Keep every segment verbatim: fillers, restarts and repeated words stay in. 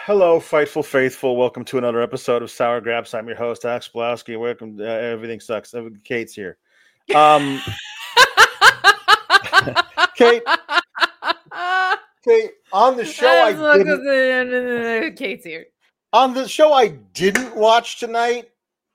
Hello, Fightful Faithful. Welcome to another episode of Sour Graps. I'm your host, Alex Blowski. Welcome. Uh, everything sucks. Kate's here. Um, Kate, Kate, on the show I didn't. Kate's here. On the show I didn't watch tonight.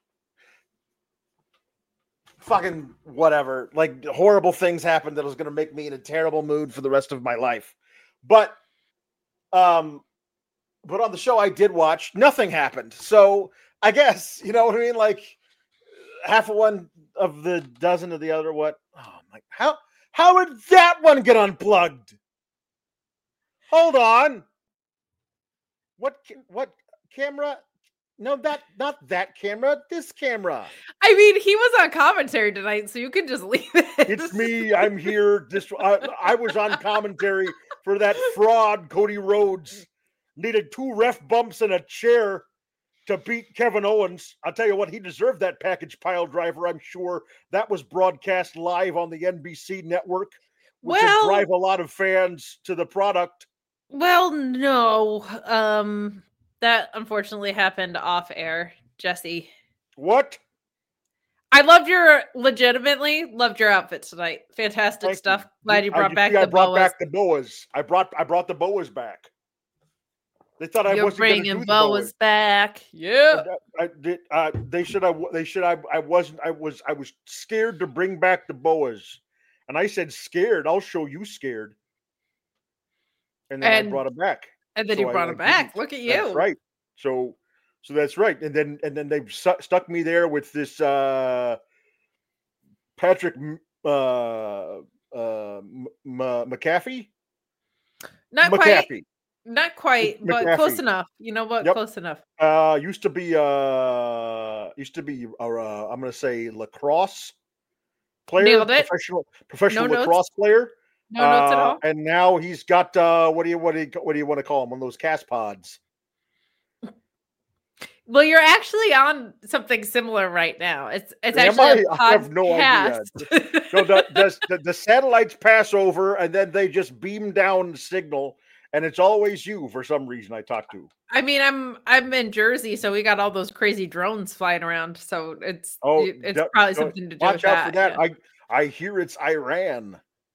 Fucking whatever. Like horrible things happened that was going to make me in a terrible mood for the rest of my life. But, um. But on the show I did watch, nothing happened. So I guess, you know what I mean? Like half of one of the dozen of the other. What? Oh my, how, how did that one get unplugged? Hold on. What, what camera? No, that, not that camera, this camera. I mean, he was on commentary tonight, so you can just leave it. It's me. I'm here. This, I, I was on commentary for that fraud, Cody Rhodes. Needed two ref bumps and a chair to beat Kevin Owens. I'll tell you what, he deserved that package pile driver, I'm sure. That was broadcast live on the N B C network, which well, would drive a lot of fans to the product. Well, no. Um, that unfortunately happened off air, Jesse. What? I loved your, legitimately, loved your outfit tonight. Fantastic Thank stuff. You. Glad you brought I, back you the I brought boas. back the boas. I brought, I brought the boas back. They thought I You're wasn't going to do bringing the boas boas back. Yeah. I, I did. Uh, they should. I. They should. I. I wasn't. I was. I was scared to bring back the boas, and I said, "Scared? I'll show you scared." And then and, I brought it back. And then so you brought I, it back. Look at you. That's right. So, so that's right. And then, and then they su- stuck me there with this uh, Patrick uh, uh, M- M- McAfee. Not McAfee. quite. Not quite, but McAfee. Close enough. You know what? Yep. Close enough. Uh, used to be uh, used to be uh, I'm going to say lacrosse player, Nailed it. professional professional no lacrosse notes. player. No uh, notes at all. And now he's got uh, what do you what do you what do you want to call him? One of those cast pods. Well, you're actually on something similar right now. It's it's Am actually I? a podcast. I have no idea. So the, does the, the satellites pass over and then they just beam down the signal, and it's always you for some reason I talk to. I mean, I'm I'm in Jersey, so we got all those crazy drones flying around. So it's oh, it's d- probably d- something to do watch with out that. for that. Yeah. I I hear it's Iran.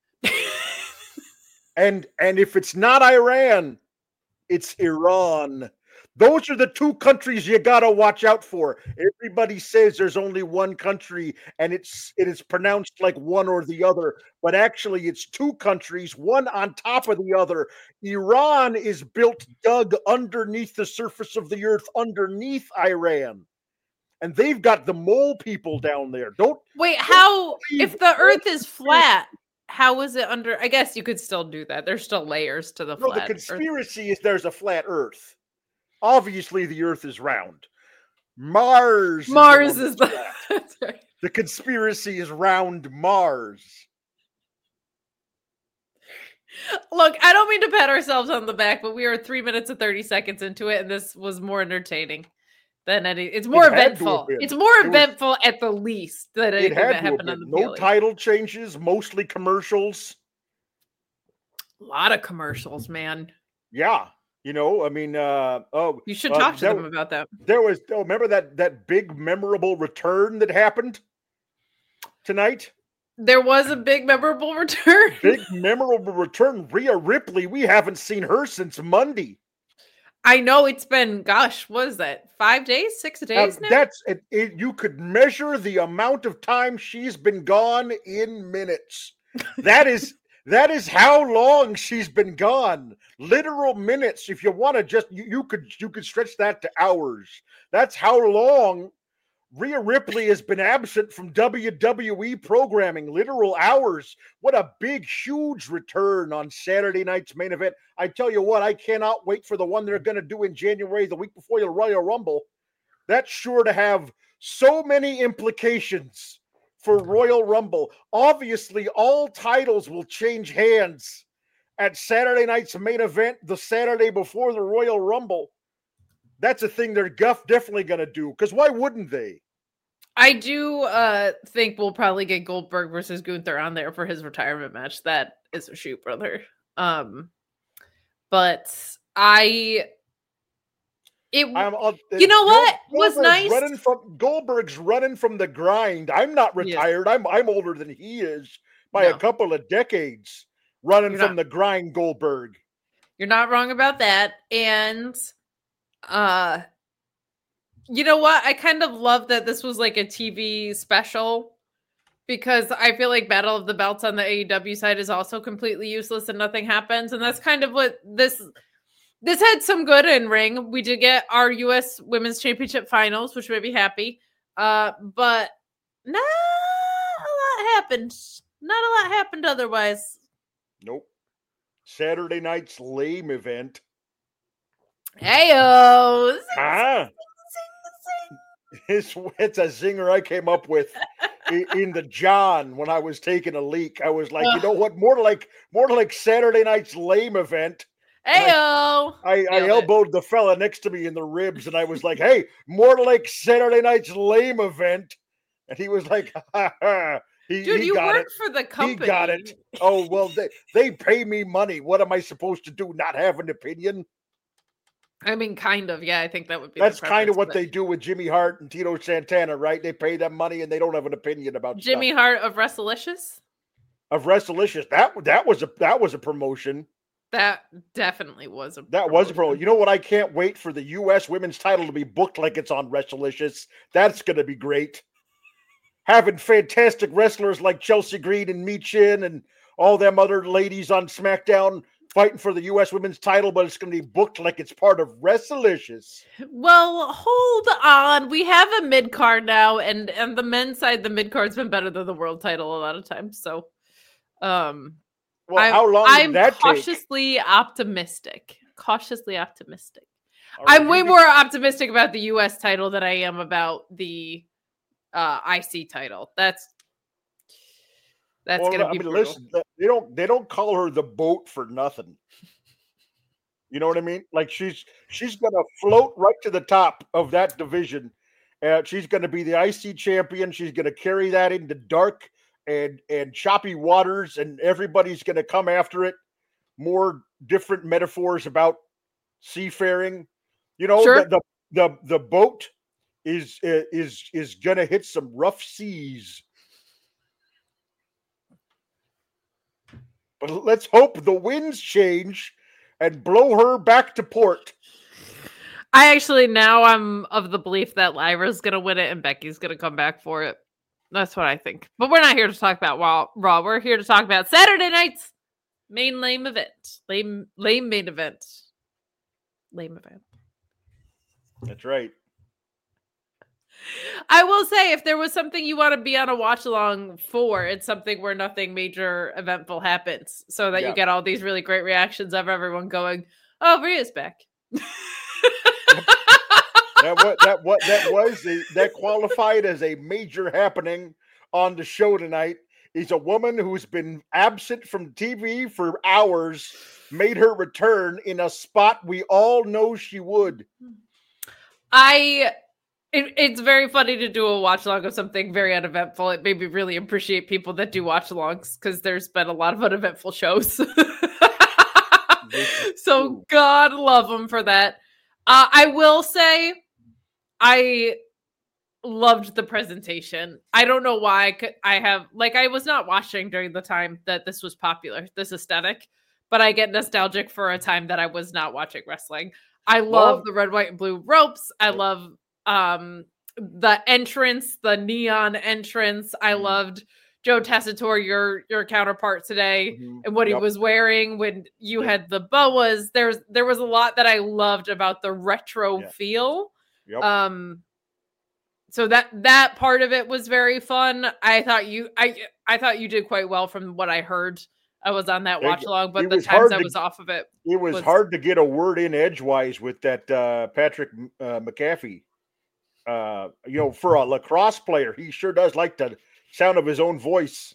And and if it's not Iran, it's Iran. Those are the two countries you gotta watch out for. Everybody says there's only one country, and it's it is pronounced like one or the other, but actually it's two countries, one on top of the other. Iran is built dug underneath the surface of the earth, underneath Iran, and they've got the mole people down there. Don't wait. How if the Earth is flat? How is it under? I guess you could still do that. There's still layers to the no, flat the conspiracy Earth. is there's a flat Earth. Obviously, the Earth is round. Mars. Mars is the, is the, that's right. The conspiracy is round Mars. Look, I don't mean to pat ourselves on the back, but we are three minutes and thirty seconds into it, and this was more entertaining than any. It's more it eventful. It's more it eventful was, at the least than anything that happened on the No Peely. title changes, mostly commercials. A lot of commercials, man. Yeah. You know, I mean, uh, oh, you should uh, talk to there, them about that. There was, oh, remember that that big memorable return that happened tonight? There was a big memorable return. Big memorable return. Rhea Ripley. We haven't seen her since Monday. I know it's been, gosh, what is that? Five days, six days now? now? That's it, it. You could measure the amount of time she's been gone in minutes. That is. That is how long she's been gone. Literal minutes. If you want to just, you, you could you could stretch that to hours. That's how long Rhea Ripley has been absent from W W E programming. Literal hours. What a big, huge return on Saturday night's main event. I tell you what, I cannot wait for the one they're going to do in January, the week before the Royal Rumble. That's sure to have so many implications for Royal Rumble. Obviously, all titles will change hands at Saturday night's main event, the Saturday before the Royal Rumble. That's a thing they're definitely going to do, because why wouldn't they? I do uh, think we'll probably get Goldberg versus Gunther on there for his retirement match. That is a shoot, brother. Um, but I It, I'm, uh, you know Gold, what was Goldberg's nice? Running from Goldberg's running from the grind. I'm not retired. I'm I'm older than he is by No. a couple of decades. Running You're from not. the grind, Goldberg. You're not wrong about that. And uh you know what? I kind of love that this was like a T V special because I feel like Battle of the Belts on the A E W side is also completely useless and nothing happens. And that's kind of what this this had some good in ring. We did get our U S Women's Championship finals, which made me happy. Uh, but not a lot happened. Not a lot happened otherwise. Nope. Saturday night's lame event. Heyo! Ah. It's, it's a zinger I came up with in, in the John when I was taking a leak. I was like, you know what? More like more like Saturday night's lame event. Heyo! I, I, I elbowed the fella next to me in the ribs, and I was like, "Hey, more like Saturday night's lame event." And he was like, "Ha ha." He, Dude, he you got work it. for the company. He got it. Oh well, they they pay me money. What am I supposed to do? Not have an opinion? I mean, kind of. Yeah, I think that would be. That's the kind of what but... they do with Jimmy Hart and Tito Santana, right? They pay them money and they don't have an opinion about Jimmy stuff. Hart of Wrestlelicious. Of Wrestlelicious, that that was a that was a promotion. That definitely was a. That promotion. was a promotion. You know what? I can't wait for the U S Women's title to be booked like it's on Wrestlelicious. That's going to be great. Having fantastic wrestlers like Chelsea Green and Michin and all them other ladies on SmackDown fighting for the U S Women's title, but it's going to be booked like it's part of Wrestlelicious. Well, hold on. We have a mid card now, and and the men's side, the mid card's been better than the world title a lot of times. So, um, well, I'm, how long I'm did that cautiously take? optimistic. Cautiously optimistic. Right, I'm way more optimistic about the U S title than I am about the uh, I C title. That's that's well, gonna I be mean, brutal. listen, they don't they don't call her the boat for nothing. You know what I mean? Like she's she's gonna float right to the top of that division. Uh, she's gonna be the I C champion. She's gonna carry that into dark and and choppy waters, and everybody's gonna come after it. More different metaphors about seafaring. You know, Sure. the, the the the boat is is is gonna hit some rough seas. But let's hope the winds change and blow her back to port. I actually now I'm of the belief that Lyra's gonna win it and Becky's gonna come back for it. That's what I think. But we're not here to talk about Raw. We're here to talk about Saturday night's main lame event. Lame lame main event. Lame event. That's right. I will say, if there was something you want to be on a watch along for, it's something where nothing major eventful happens, so that yeah. you get all these really great reactions of everyone going, "Oh, Rhea's back." that what that what that was a, that qualified as a major happening on the show tonight. Is a woman who's been absent from T V for hours made her return in a spot we all know she would. I. It, it's very funny to do a watch along of something very uneventful. It made me really appreciate people that do watch alongs because there's been a lot of uneventful shows. So God love them for that. Uh, I will say I loved the presentation. I don't know why I, could, I have, like, I was not watching during the time that this was popular, this aesthetic, but I get nostalgic for a time that I was not watching wrestling. I love well, the red, white, and blue ropes. I love um the entrance, the neon entrance. I mm-hmm. loved Joe Tessitore, your your counterpart today, mm-hmm. and what yep. he was wearing when you yep. had the boas. There's there was a lot that I loved about the retro yeah. feel. Yep. Um so that that part of it was very fun. I thought you I I thought you did quite well from what I heard. I was on that watch along, but the times I was to, off of it. It was, was hard to get a word in edgewise with that uh, Patrick uh, McAfee. Uh, you know, for a lacrosse player, he sure does like the sound of his own voice.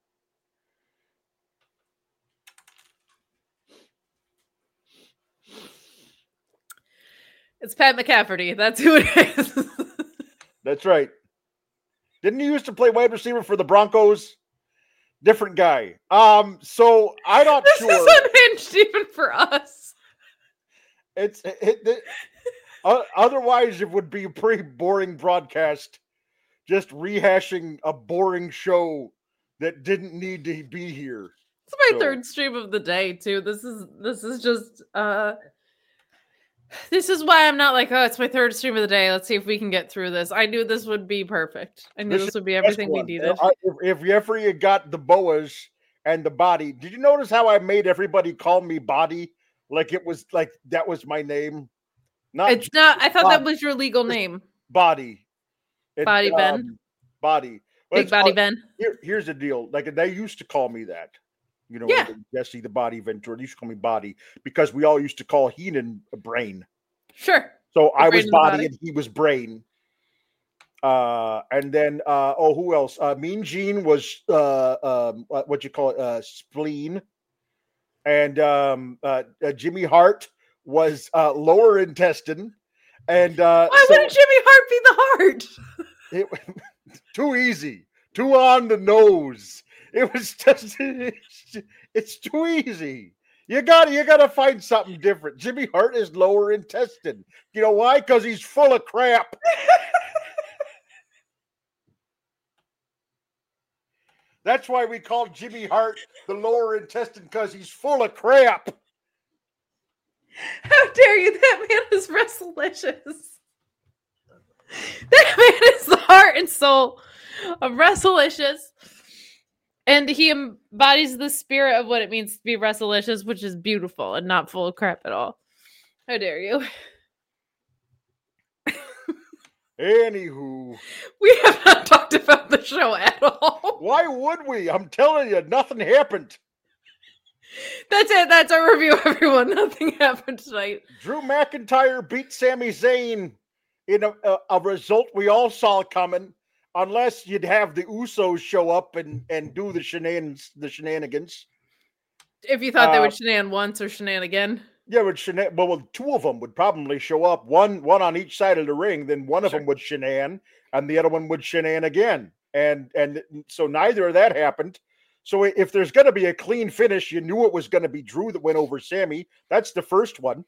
It's Pat McCafferty. That's who it is. That's right. Didn't he used to play wide receiver for the Broncos? Different guy. Um, so I'm not this sure. This is unhinged even for us. It's it, it, Uh, otherwise, it would be a pretty boring broadcast, just rehashing a boring show that didn't need to be here. It's my So- third stream of the day too. This is this is just uh this is why I'm not like, oh, it's my third stream of the day. Let's see if we can get through this. I knew this would be perfect. I knew This this, is would be the best everything we one. needed. Uh, If, if you ever you got the boas and the body, did you notice how I made everybody call me Body? Like it was like that was my name. Not It's not. I thought Body. that was your legal name, Body. It, Body Ben. um, Body. But Big it's- Body uh, Ben. Here, here's the deal. Like they used to call me that. You know, Yeah. Jesse the Body Ventura. They used to call me Body because we all used to call Heenan a brain. Sure. So I brain was and the body, body. and he was brain. Uh, and then uh, oh, who else? Uh, Mean Gene was uh, um, what, what you call it? Uh, spleen. And um, uh, uh, Jimmy Hart was uh, lower intestine. And uh, Why so wouldn't Jimmy Hart be the heart? it too easy, too on the nose. It was just it's, it's too easy. You got you got to find something different. Jimmy Hart is lower intestine. You know why? Because he's full of crap. That's why we call Jimmy Hart the lower intestine, because he's full of crap. How dare you? That man is Wrestlelicious. That man is the heart and soul of Wrestlelicious. And he embodies the spirit of what it means to be Wrestlelicious, which is beautiful and not full of crap at all. How dare you? Anywho, We have not talked about the show at all. why would we? I'm telling you, nothing happened. That's it. That's our review, everyone. Nothing happened tonight. Drew McIntyre beat Sami Zayn in a, a, a result we all saw coming, unless you'd have the Usos show up and, and do the shenanigans. The shenanigans. If you thought they Uh, would shenan once or shenan again. Yeah, would shenan. Well, well, two of them would probably show up, one one on each side of the ring. Then one of Sure. them would shenan, and the other one would shenan again. And and so neither of that happened. So if there's going to be a clean finish, you knew it was going to be Drew that went over Sammy. That's the first one.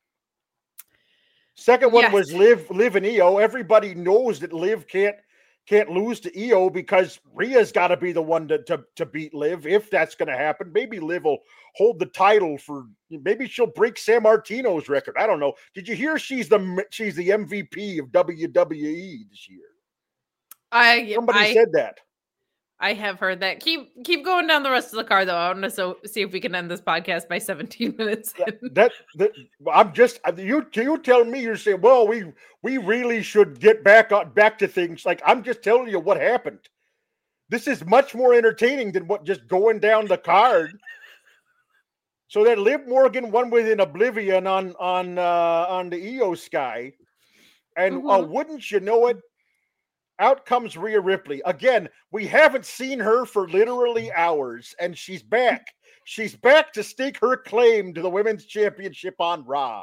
Second one Yes. was Liv, Liv and E O. Everybody knows that Liv can't can't lose to E O because Rhea's got to be the one to, to to beat Liv. If that's going to happen, maybe Liv will hold the title for. Maybe she'll break San Martino's record. I don't know. Did you hear she's the she's the M V P of W W E this year? I Somebody I, said that. I have heard that. Keep keep going down the rest of the card though. I want to so see if we can end this podcast by seventeen minutes. that, that, that I'm just you. You tell me. You're saying, well, we we really should get back on back to things. Like I'm just telling you what happened. This is much more entertaining than what just going down the card. So that Liv Morgan won within oblivion on on uh, on the E O Sky, and Mhm. uh, wouldn't you know it? Out comes Rhea Ripley. Again, we haven't seen her for literally hours, and she's back. She's back to stake her claim to the Women's Championship on Raw.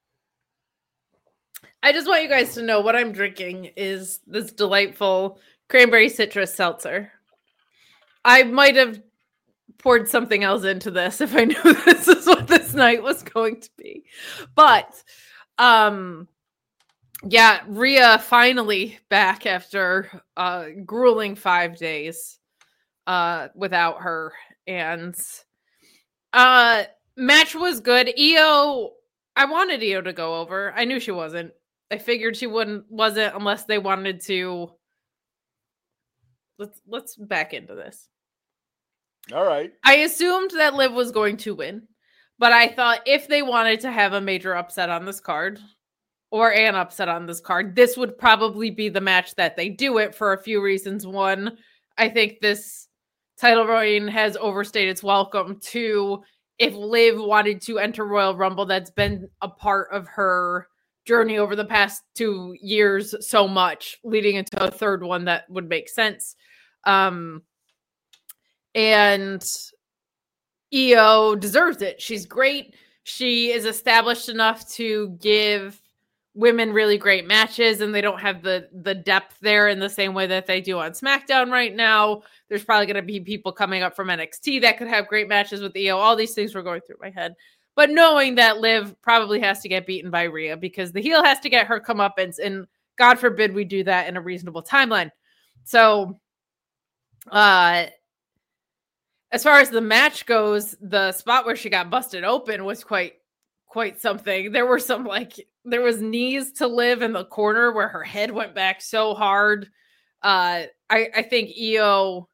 I just want you guys to know what I'm drinking is this delightful cranberry citrus seltzer. I might have poured something else into this if I knew this is what this night was going to be. But um yeah, Rhea finally back after uh grueling five days uh without her. And uh match was good. E O, I wanted E O to go over. I knew she wasn't. I figured she wouldn't wasn't unless they wanted to. Let's let's back into this. All right. I assumed that Liv was going to win, but I thought if they wanted to have a major upset on this card or an upset on this card, this would probably be the match that they do it for a few reasons. One, I think this title reign has overstayed its welcome. Two, if Liv wanted to enter Royal Rumble, that's been a part of her journey over the past two years so much, leading into a third one that would make sense. Um, and E O deserves it. She's great. She is established enough to give women really great matches, and they don't have the the depth there in the same way that they do on SmackDown right now. There's probably going to be people coming up from N X T that could have great matches with E O. All these things were going through my head. but knowing that Liv probably has to get beaten by Rhea because the heel has to get her comeuppance, and God forbid we do that in a reasonable timeline. So, uh, as far as the match goes, the spot where she got busted open was quite, quite something. There were some like, there was knees to Liv in the corner where her head went back so hard. Uh, I, I think Io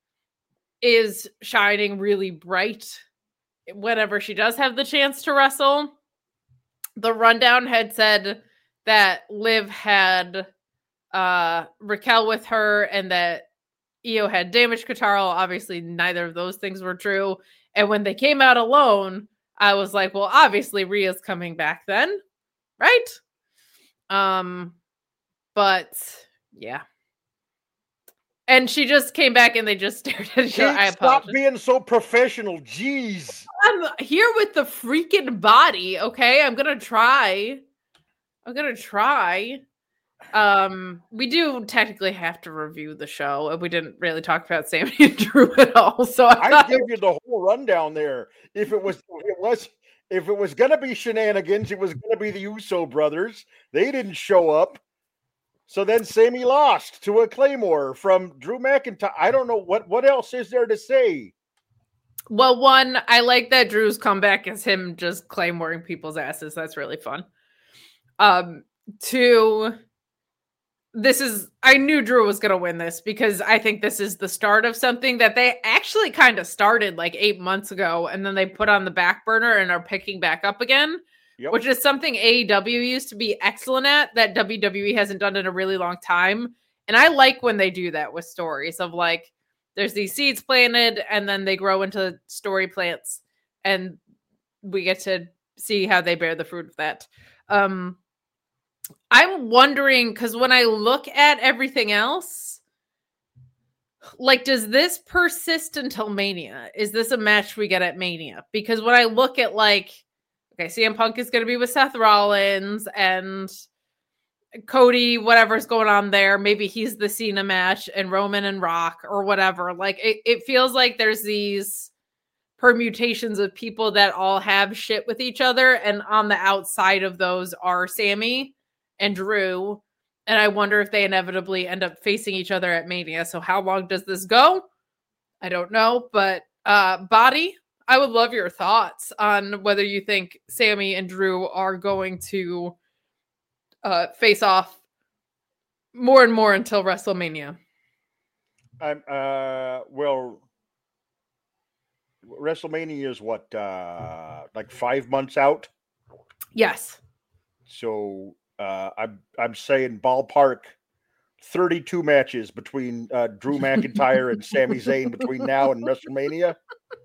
is shining really bright whenever she does have the chance to wrestle. The rundown had said that Liv had uh, Raquel with her and that Io had damaged Kotaro. Obviously, neither of those things were true. And when they came out alone, I was like, well, obviously Rhea's coming back then, right? Um, but yeah. And she just came back and they just stared at each other. I apologize. Stop being so professional. Jeez. I'm here with the freaking body, okay? I'm gonna try. I'm gonna try. Um, we do technically have to review the show, and we didn't really talk about Sammy and Drew at all. So I, I gave you the whole rundown there. If it was, it was, if it was gonna be shenanigans, it was gonna be the Uso brothers. They didn't show up. So then Sammy lost to a Claymore from Drew McIntyre. I don't know what, what else is there to say. Well, one, I like that Drew's comeback is him just Claymoring people's asses. That's really fun. Um, two, this is, I knew Drew was going to win this because I think this is the start of something that they actually kind of started like eight months ago and then they put on the back burner and are picking back up again. Yep. Which is something A E W used to be excellent at that W W E hasn't done in a really long time. And I like when they do that with stories of like, there's these seeds planted and then they grow into story plants and we get to see how they bear the fruit of that. Um, I'm wondering, because when I look at everything else, like, does this persist until Mania? Is this a match we get at Mania? Because when I look at like, okay, C M Punk is going to be with Seth Rollins and Cody, whatever's going on there. Maybe he's the Cena match and Roman and Rock or whatever. Like it, it feels like there's these permutations of people that all have shit with each other. And on the outside of those are Sammy and Drew. And I wonder if they inevitably end up facing each other at Mania. So how long does this go? I don't know. But uh, Body, I would love your thoughts on whether you think Sammy and Drew are going to uh, face off more and more until WrestleMania. I'm uh well, WrestleMania is what uh like five months out. Yes. So uh, I'm I'm saying ballpark thirty-two matches between uh, Drew McIntyre and Sami Zayn between now and WrestleMania.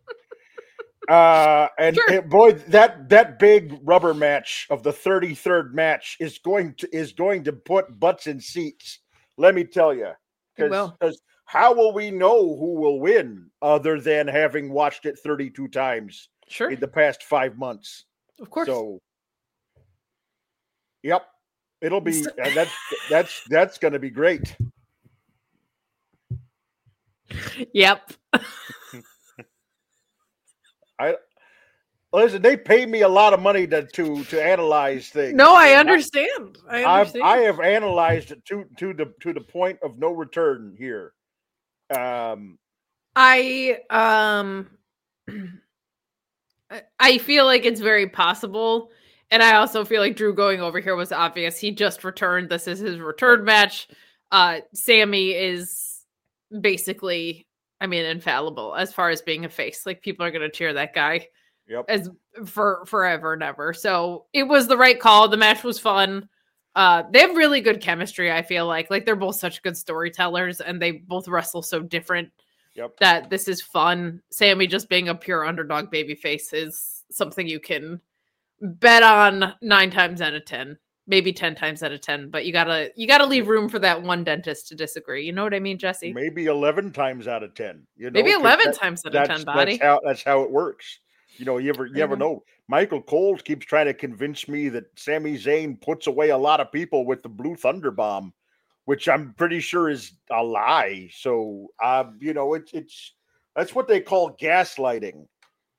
Uh, and Sure. it, boy, that that big rubber match of the thirty-third match is going to is going to put butts in seats. Let me tell you, because how will we know who will win other than having watched it thirty-two times Sure. in the past five months? Of course. So, yep, it'll be uh, that's that's that's going to be great. Yep. I listen. They pay me a lot of money to to to analyze things. No, I understand. I, I understand. I've, I have analyzed it to to the to the point of no return here. Um, I um, I feel like it's very possible, and I also feel like Drew going over here was obvious. He just returned. This is his return match. Uh, Sammy is basically, I mean, infallible as far as being a face. Like people are going to cheer that guy yep. as for forever and ever. So it was the right call. The match was fun. Uh, they have really good chemistry. I feel like, like they're both such good storytellers and they both wrestle so different yep. that this is fun. Sammy just being a pure underdog babyface is something you can bet on nine times out of ten. Maybe ten times out of ten, but you gotta you gotta leave room for that one dentist to disagree. You know what I mean, Jesse? Maybe eleven times out of ten. You know, maybe eleven that, times out of ten. Body. That's how that's how it works. You know, you ever you ever know. Michael Cole keeps trying to convince me that Sami Zayn puts away a lot of people with the Blue Thunder Bomb, which I'm pretty sure is a lie. So, uh, you know, it's it's that's what they call gaslighting.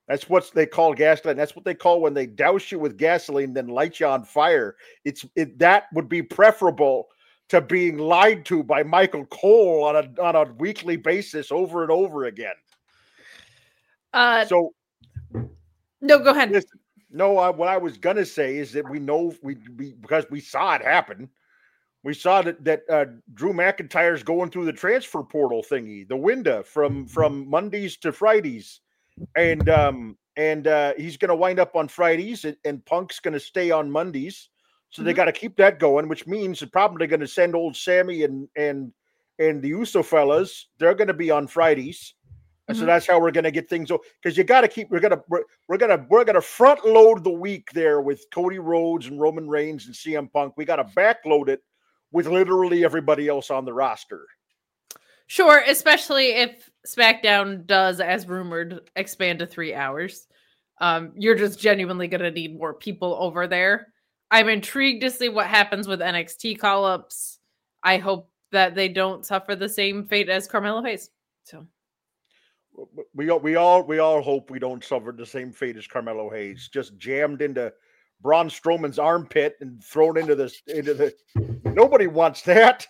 That's what they call gasoline. That's what they call when they douse you with gasoline, then light you on fire. It's it, that would be preferable to being lied to by Michael Cole on a on a weekly basis over and over again. Uh, so, no, go ahead. Listen, no, I, what I was gonna say is that we know we, we because we saw it happen. We saw that that uh, Drew McIntyre's going through the transfer portal thingy, the window from from Mondays to Fridays, and um and uh, he's going to wind up on Fridays, and, and Punk's going to stay on Mondays. So mm-hmm. they got to keep that going, which means they're probably going to send old Sammy and and and the Uso fellas. They're going to be on Fridays. Mm-hmm. So that's how we're going to get things. Because you got to keep. We're gonna we're, we're gonna we're gonna front load the week there with Cody Rhodes and Roman Reigns and C M Punk. We got to backload it with literally everybody else on the roster. Sure, especially if SmackDown does, as rumored, expand to three hours. Um, you're just genuinely going to need more people over there. I'm intrigued to see what happens with N X T call-ups. I hope that they don't suffer the same fate as Carmelo Hayes. So we all we all we all hope we don't suffer the same fate as Carmelo Hayes, just jammed into Braun Strowman's armpit and thrown into this into the. Nobody wants that.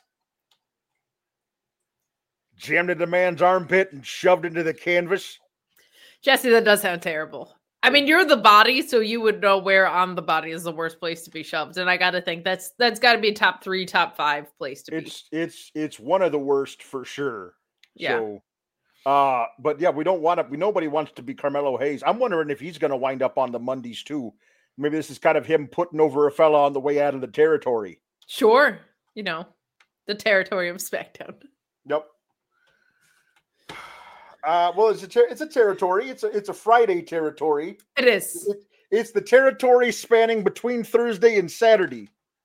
Jammed into the man's armpit and shoved into the canvas. Jesse, that does sound terrible. I mean, you're the body, so you would know where on the body is the worst place to be shoved. And I got to think that's that's got to be a top three, top five place to it's, be. It's it's one of the worst for sure. Yeah. So, uh, but yeah, we don't want to. We nobody wants to be Carmelo Hayes. I'm wondering if he's going to wind up on the Mondays too. Maybe this is kind of him putting over a fella on the way out of the territory. Sure, you know, the territory of SmackDown. Yep. Uh, well, it's a ter- it's a territory. It's a it's a Friday territory. It is. It, it's the territory spanning between Thursday and Saturday.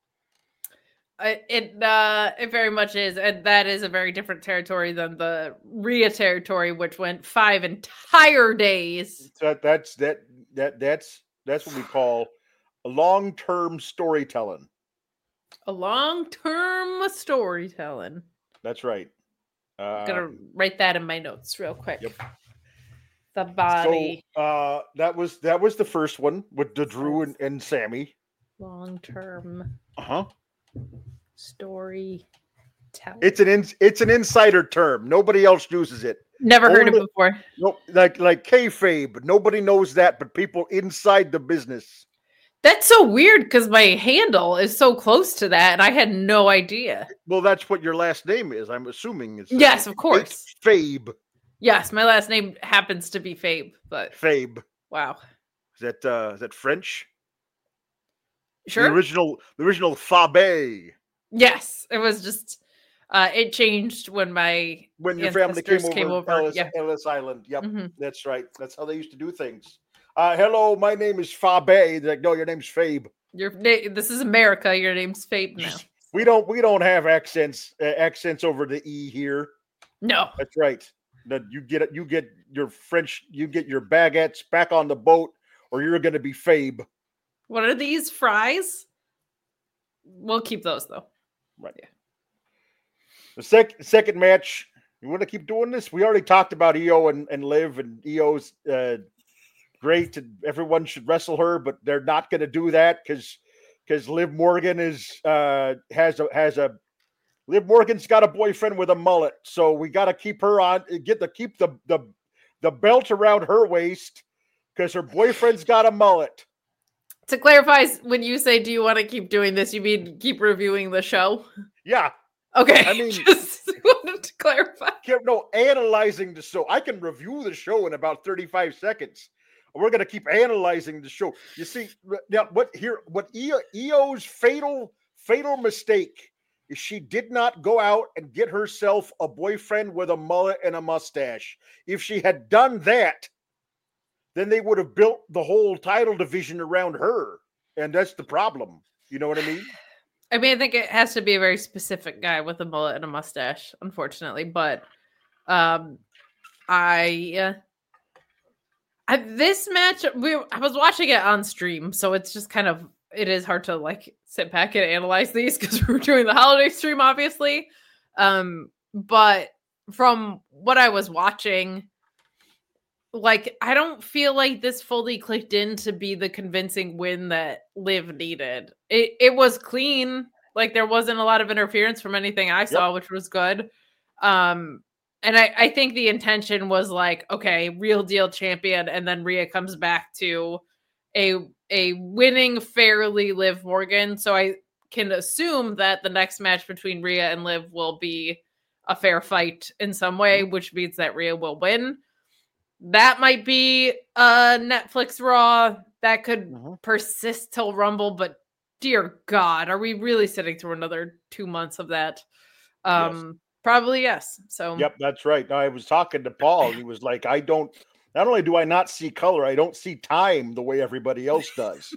Uh, it uh, it very much is, and that is a very different territory than the Rhea territory, which went five entire days. That that's that that that's that's what we call a long-term storytelling. A long-term storytelling. That's right. Uh, I'm gonna write that in my notes real quick. Yep. The body. So uh, that was that was the first one with the Drew and, and Sammy. Long term. Uh huh. Story. It's an in, it's an insider term. Nobody else uses it. Never Only, heard it before. No, like like kayfabe. Nobody knows that, but people inside the business. That's so weird because my handle is so close to that, and I had no idea. Well, that's what your last name is. I'm assuming. It's, yes, of course. It's Fabe. Yes, my last name happens to be Fabe, but Fabe. Wow. Is that uh, is that French? Sure. The original, the original Fabe. Yes, it was just. Uh, it changed when my when your family came over, came over. Ellis, yeah. Ellis Island. Yep, mm-hmm. That's right. That's how they used to do things. Uh, hello, my name is Fabe. They're like, no, your name's Fabe. Your na- this is America. Your name's Fabe now. We don't we don't have accents uh, accents over the E here. No, that's right. That you get you get your French, you get your baguettes back on the boat, or you're going to be Fabe. What are these fries? We'll keep those though. Right. Yeah. The sec- second match. You want to keep doing this? We already talked about E O and, and Liv, and E O's uh, great, and everyone should wrestle her, but they're not going to do that because because Liv Morgan is uh, has a has a Liv Morgan's got a boyfriend with a mullet, so we got to keep her on. Get the keep the the the belt around her waist because her boyfriend's got a mullet. To clarify, when you say, "Do you want to keep doing this?" you mean keep reviewing the show? Yeah. Okay, I mean, just wanted to clarify. No, analyzing the show. I can review the show in about thirty-five seconds. We're going to keep analyzing the show. You see, now what here? What E O's fatal fatal mistake is she did not go out and get herself a boyfriend with a mullet and a mustache. If she had done that, then they would have built the whole title division around her, and that's the problem. You know what I mean? I mean, I think it has to be a very specific guy with a mullet and a mustache, unfortunately. But um, I, uh, I this match, we I was watching it on stream, so it's just kind of it is hard to like sit back and analyze these because we're doing the holiday stream, obviously. Um, but from what I was watching, like, I don't feel like this fully clicked in to be the convincing win that Liv needed. It it was clean. Like, there wasn't a lot of interference from anything I saw, yep. which was good. Um, and I, I think the intention was like, okay, real deal champion, and then Rhea comes back to a a winning fairly Liv Morgan. So I can assume that the next match between Rhea and Liv will be a fair fight in some way, which means that Rhea will win. That might be a Netflix Raw that could mm-hmm. persist till Rumble, but dear God, are we really sitting through another two months of that? Um, yes. Probably yes. So yep, that's right. I was talking to Paul. He was like, I don't, not only do I not see color, I don't see time the way everybody else does.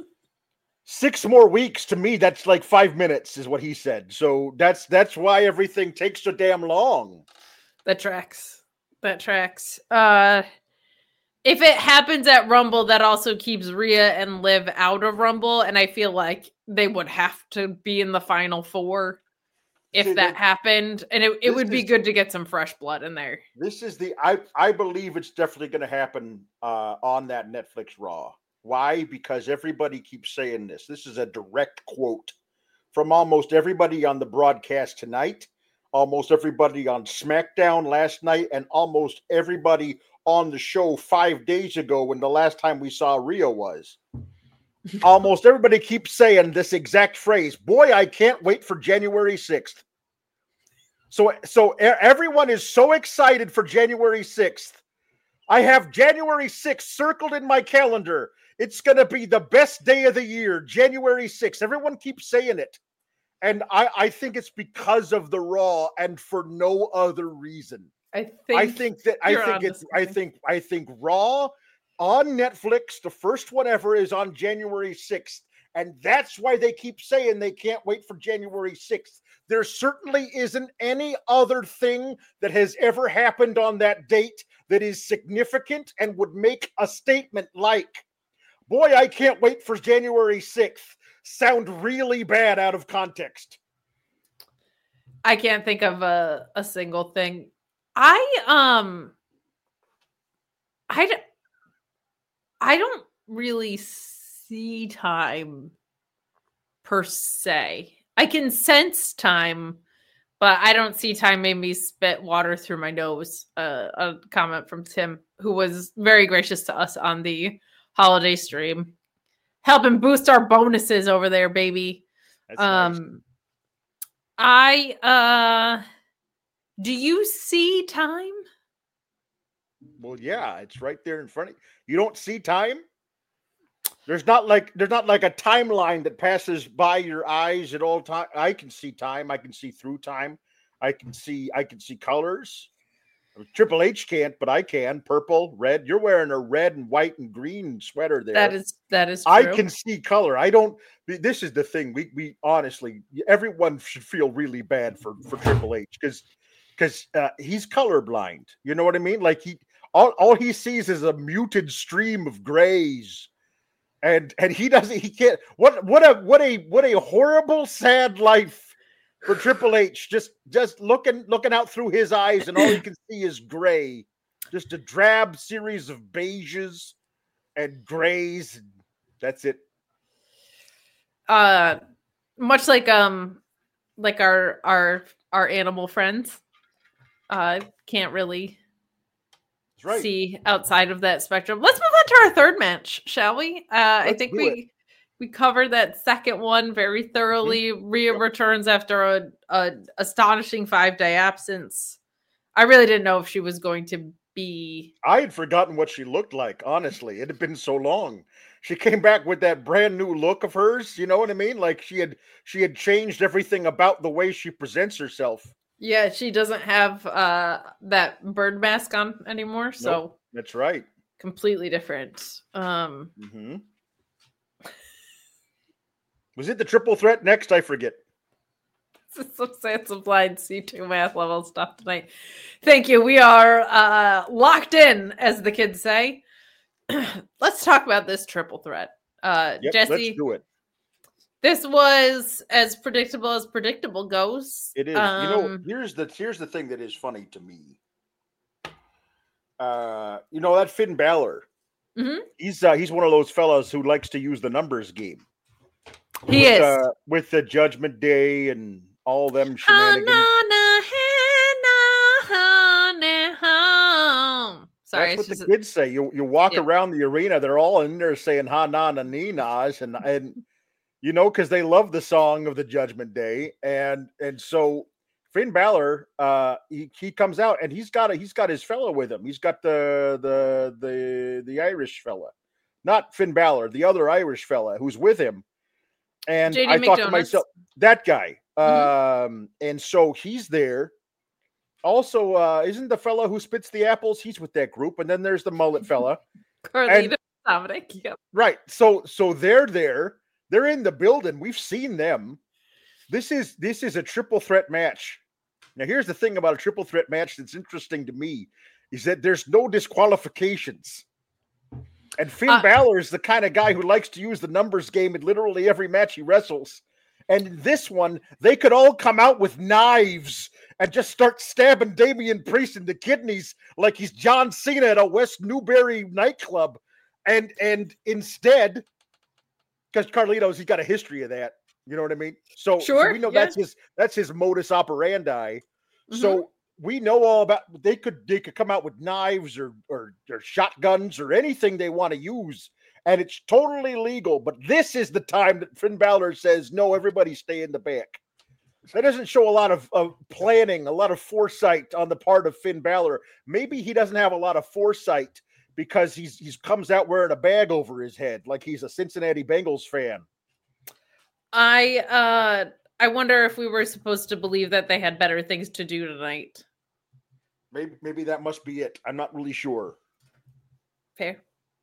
Six more weeks to me, that's like five minutes is what he said. So that's that's why everything takes so damn long. That tracks. That tracks. Uh, if it happens at Rumble, that also keeps Rhea and Liv out of Rumble, and I feel like they would have to be in the final four if See, that, that happened. And it, it would be is, good to get some fresh blood in there. This is the I I believe it's definitely going to happen uh, on that Netflix Raw. Why? Because everybody keeps saying this. This is a direct quote from almost everybody on the broadcast tonight, almost everybody on SmackDown last night, and almost everybody on the show five days ago when the last time we saw Rhea was. Almost everybody keeps saying this exact phrase. Boy, I can't wait for January sixth. So, so everyone is so excited for January sixth. I have January sixth circled in my calendar. It's going to be the best day of the year, January sixth. Everyone keeps saying it. And I, I think it's because of the Raw and for no other reason. I think I think that I think it's I think I think Raw on Netflix, the first one ever, is on January sixth. And that's why they keep saying they can't wait for January sixth. There certainly isn't any other thing that has ever happened on that date that is significant and would make a statement like, boy, I can't wait for January sixth. Sound really bad out of context. I can't think of a, a single thing. I, um, I, I don't really see time per se. I can sense time, but I don't see time made me spit water through my nose. Uh, a comment from Tim, who was very gracious to us on the holiday stream, helping boost our bonuses over there, baby. That's um, nice. I, uh, do you see time? Well, yeah, it's right there in front of you. You don't see time? There's not like there's not like a timeline that passes by your eyes at all time. I can see time. I can see through time. I can see I can see colors. Triple H can't, but I can. Purple, red. You're wearing a red and white and green sweater there. That is that is true. I can see color. I don't. This is the thing. We we honestly, everyone should feel really bad for for Triple H because because uh, he's colorblind. You know what I mean? Like he all all he sees is a muted stream of grays. And and he doesn't he can't what what a what a what a horrible sad life for Triple H. Just just looking looking out through his eyes and all you can see is gray. Just a drab series of beiges and grays. That's it. Uh much like um like our our our animal friends. Uh can't really Right. see outside of that spectrum. Let's move on to our third match, shall we? Uh, I think we it. we covered that second one very thoroughly. Mm-hmm. Rhea yep. returns after a, a astonishing five day absence. I really didn't know if she was going to be. I had forgotten what she looked like. Honestly, it had been so long. She came back with that brand new look of hers. You know what I mean? Like she had she had changed everything about the way she presents herself. Yeah, she doesn't have uh, that bird mask on anymore, so nope, that's right. Completely different. Um, mm-hmm. Was it the triple threat next? I forget. Some Sans Applied C two math level stuff tonight. Thank you. We are uh, locked in, as the kids say. Let's talk about this triple threat. Uh, yep, Jesse, let's do it. This was as predictable as predictable goes. It is. Um, you know, here's the here's the thing that is funny to me. uh, you know that Finn Balor. Mm-hmm. He's uh, he's one of those fellas who likes to use the numbers game. He with, is uh, with the Judgment Day and all them shenanigans. Sorry, that's what the just, kids say. You you walk yeah. around the arena, they're all in there saying "ha na na ni nas," and and you know because they love the song of the Judgment Day, and and so Finn Balor, uh, he he comes out and he's got a he's got his fella with him. He's got the the the the Irish fella, not Finn Balor, the other Irish fella who's with him. And J D I McDonuts. thought to myself, that guy. Mm-hmm. Um, and so he's there. Also, uh, isn't the fella who spits the apples? He's with that group. And then there's the mullet fella. Carlito Dominic. Yep. Right. So so they're there. They're in the building. We've seen them. This is this is a triple threat match. Now, here's the thing about a triple threat match that's interesting to me is that there's no disqualifications. And Finn uh, Balor is the kind of guy who likes to use the numbers game in literally every match he wrestles. And in this one, they could all come out with knives and just start stabbing Damian Priest in the kidneys like he's John Cena at a West Newbury nightclub. And and instead, because Carlitos, he's got a history of that. You know what I mean? So, sure, so we know yeah. that's his that's his modus operandi. Mm-hmm. So we know all about they could they could come out with knives or, or or shotguns or anything they want to use, and it's totally legal. But this is the time that Finn Balor says, no, everybody stay in the back. That doesn't show a lot of, of planning, a lot of foresight on the part of Finn Balor. Maybe he doesn't have a lot of foresight because he's he's comes out wearing a bag over his head like he's a Cincinnati Bengals fan. I uh I wonder if we were supposed to believe that they had better things to do tonight. Maybe maybe that must be it. I'm not really sure. Fair.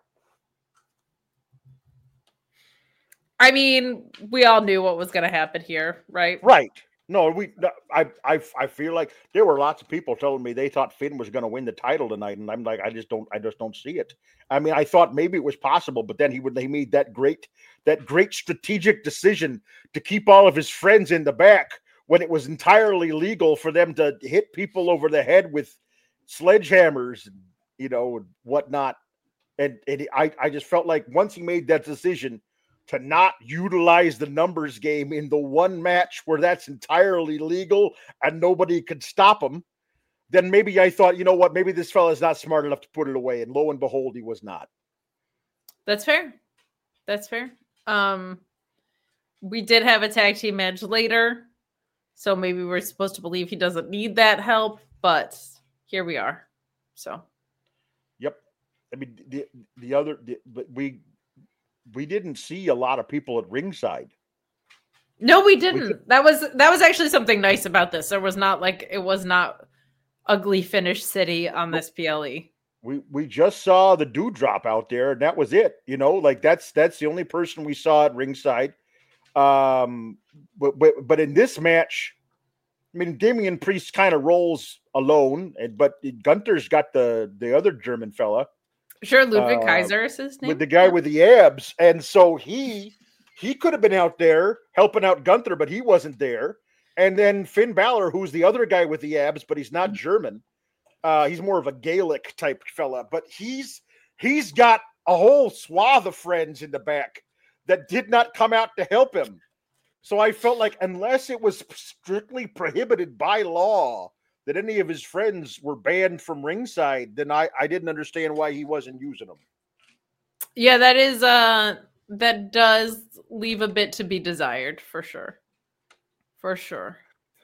I mean, we all knew what was going to happen here, right? Right. No, we. I, I, I feel like there were lots of people telling me they thought Finn was going to win the title tonight, and I'm like, I just don't, I just don't see it. I mean, I thought maybe it was possible, but then he would. They made that great, that great strategic decision to keep all of his friends in the back when it was entirely legal for them to hit people over the head with sledgehammers, and, you know, and whatnot. And and I, I just felt like once he made that decision to not utilize the numbers game in the one match where that's entirely legal and nobody could stop him, then maybe I thought, you know what, maybe this fella's not smart enough to put it away. And lo and behold, he was not. That's fair. That's fair. Um, we did have a tag team match later, so maybe we're supposed to believe he doesn't need that help, but here we are. So. Yep. I mean, the, the other, the, but we, we didn't see a lot of people at ringside. No, we didn't. We did. That was that was actually something nice about this. There was not like it was not ugly finish city on this P L E. We we just saw the Doudrop out there, and that was it. You know, like that's that's the only person we saw at ringside. Um, but but but in this match, I mean, Damian Priest kind of rolls alone, and but Gunther's got the the other German fella. Sure, Ludwig uh, Kaiser is his name. With the guy yeah. with the abs. And so he he could have been out there helping out Gunther, but he wasn't there. And then Finn Balor, who's the other guy with the abs, but he's not German. Uh, he's more of a Gaelic type fella. But he's he's got a whole swath of friends in the back that did not come out to help him. So I felt like unless it was strictly prohibited by law that any of his friends were banned from ringside, then I, I didn't understand why he wasn't using them. Yeah, that is uh that does leave a bit to be desired for sure. For sure.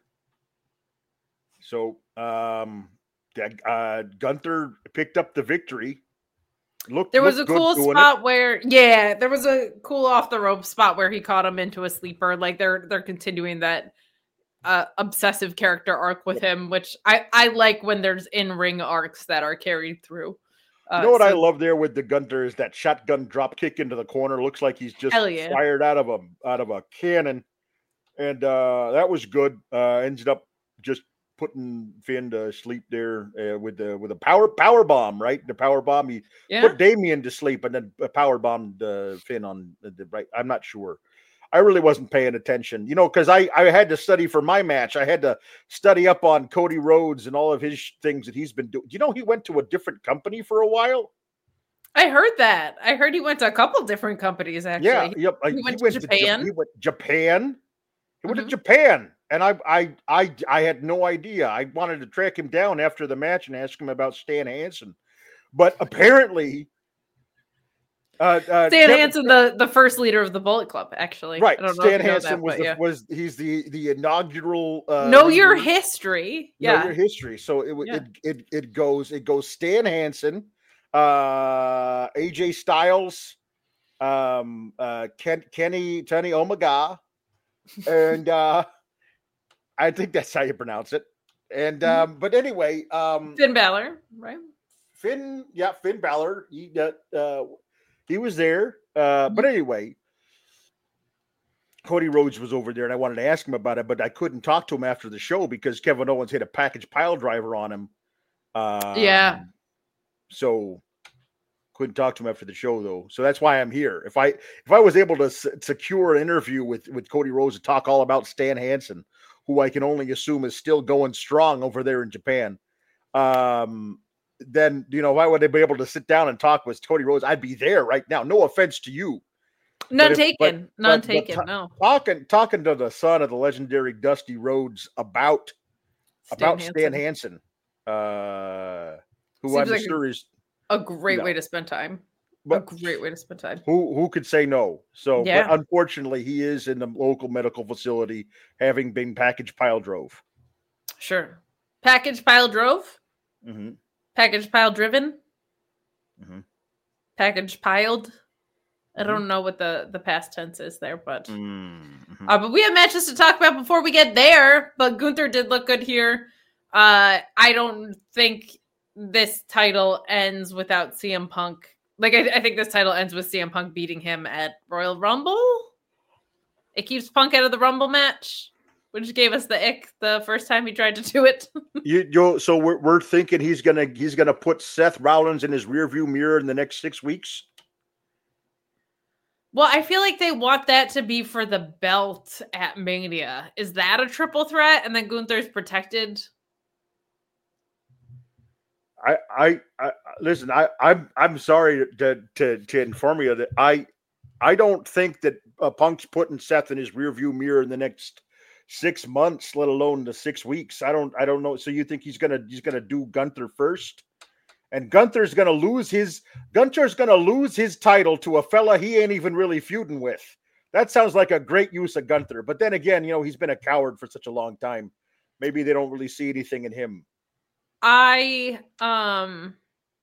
So um uh Gunther picked up the victory. Looked, there was looked a cool spot it. where yeah, there was a cool off the rope spot where he caught him into a sleeper. Like they're they're continuing that Uh, obsessive character arc with him, which I, I like when there's in-ring arcs that are carried through. Uh, you know what so, I love there with the Gunther is that shotgun drop kick into the corner. Looks like he's just yeah. fired out of a out of a cannon, and uh, that was good. Uh, ended up just putting Finn to sleep there uh, with the with a power power bomb, right? The power bomb. He yeah. put Damian to sleep and then power bombed uh, Finn on the, the right. I'm not sure. I really wasn't paying attention, you know, because I, I had to study for my match. I had to study up on Cody Rhodes and all of his things that he's been doing. You know, he went to a different company for a while. I heard that. I heard he went to a couple different companies, actually. Yeah, yep. He, he went, he went to Japan. To, he went Japan. He went mm-hmm. to Japan. And I, I, I, I had no idea. I wanted to track him down after the match and ask him about Stan Hansen. But apparently... Uh, uh, Stan Kevin, Hansen, the, the first leader of the Bullet Club, actually. Right. I don't Stan know Hansen that, was, the, yeah. was he's the, the inaugural... Uh, know your history. Yeah. Know your history. So it, yeah. it, it, it goes, it goes Stan Hansen, uh, A J Styles, um, uh, Ken, Kenny, Kenny Omega, and uh, I think that's how you pronounce it. And, um, but anyway, um, Finn Balor, right? Finn, yeah, Finn Balor, he, uh, uh, he was there. Uh, but anyway, Cody Rhodes was over there and I wanted to ask him about it, but I couldn't talk to him after the show because Kevin Owens hit a package pile driver on him. Um, yeah. So couldn't talk to him after the show though. So that's why I'm here. If I, if I was able to s- secure an interview with, with Cody Rhodes to talk all about Stan Hansen, who I can only assume is still going strong over there in Japan, um, then, you know, why would they be able to sit down and talk with Cody Rhodes? I'd be there right now. No offense to you. None if, taken. but, None but, taken. But no. Talking, talking to the son of the legendary Dusty Rhodes about, Stan about Hansen. Stan Hansen, uh, who Seems I'm like sure is a great no. way to spend time. But a great way to spend time. Who who could say no? So, yeah. but unfortunately, he is in the local medical facility, having been package pile drove. Sure, package pile drove. Mm-hmm. Package pile driven. Mm-hmm. Package piled. I Mm-hmm. don't know what the, the past tense is there, but mm-hmm. uh, but we have matches to talk about before we get there. But Gunther did look good here. Uh, I don't think this title ends without C M Punk. Like I, I think this title ends with C M Punk beating him at Royal Rumble. It keeps Punk out of the Rumble match, which gave us the ick the first time he tried to do it. you, you, so we're we're thinking he's gonna he's gonna put Seth Rollins in his rearview mirror in the next six weeks. Well, I feel like they want that to be for the belt at Mania. Is that a triple threat? And then Gunther's protected. I, I, I listen. I, I'm, I'm sorry to, to, to inform you that I, I don't think that uh, Punk's putting Seth in his rearview mirror in the next six months, let alone the six weeks. I don't, I don't know. So you think he's gonna, he's gonna do Gunther first, and Gunther's gonna lose his, Gunther's gonna lose his title to a fella he ain't even really feuding with. That sounds like a great use of Gunther. But then again, you know, he's been a coward for such a long time. Maybe they don't really see anything in him. I, um,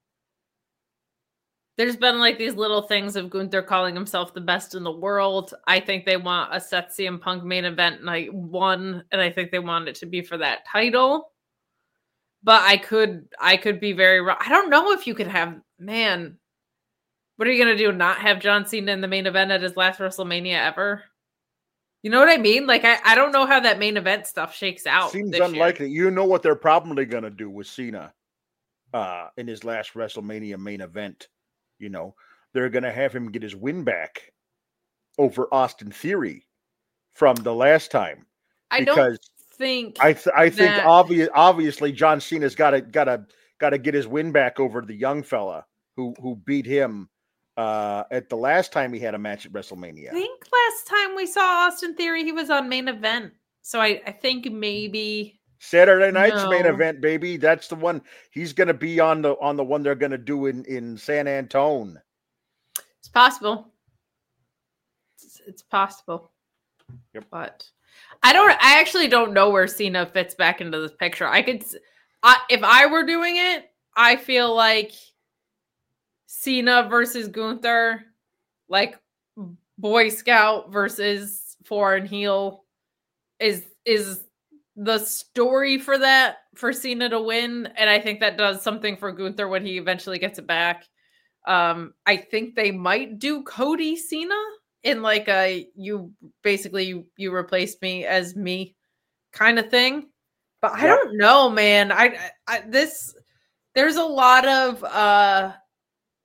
there's been like these little things of Gunther calling himself the best in the world. I think they want a Seth C M Punk main event night one, and I think they want it to be for that title. But I could, I could be very wrong. I don't know if you could have, man, what are you going to do? Not have John Cena in the main event at his last WrestleMania ever? You know what I mean? Like, I, I don't know how that main event stuff shakes out. Seems this unlikely. Year. You know what they're probably going to do with Cena uh, in his last WrestleMania main event. You know, they're going to have him get his win back over Austin Theory from the last time. I don't think. I th- I think that... obvious obviously John Cena's got to got to got to get his win back over the young fella who who beat him uh, at the last time he had a match at WrestleMania. I think last time we saw Austin Theory, he was on main event. So I, I think maybe Saturday night's no. main event, baby. That's the one he's going to be on the on the one they're going to do in in San Antone. It's possible. It's, it's possible. Yep. But I don't. I actually don't know where Cena fits back into this picture. I could, I, if I were doing it, I feel like Cena versus Gunther, like Boy Scout versus foreign heel, is is the story for that for Cena to win, and I think that does something for Gunther when he eventually gets it back. Um, I think they might do Cody Cena in like a you basically you, you replaced me as me kind of thing, but I yep. don't know, man. I, I this there's a lot of uh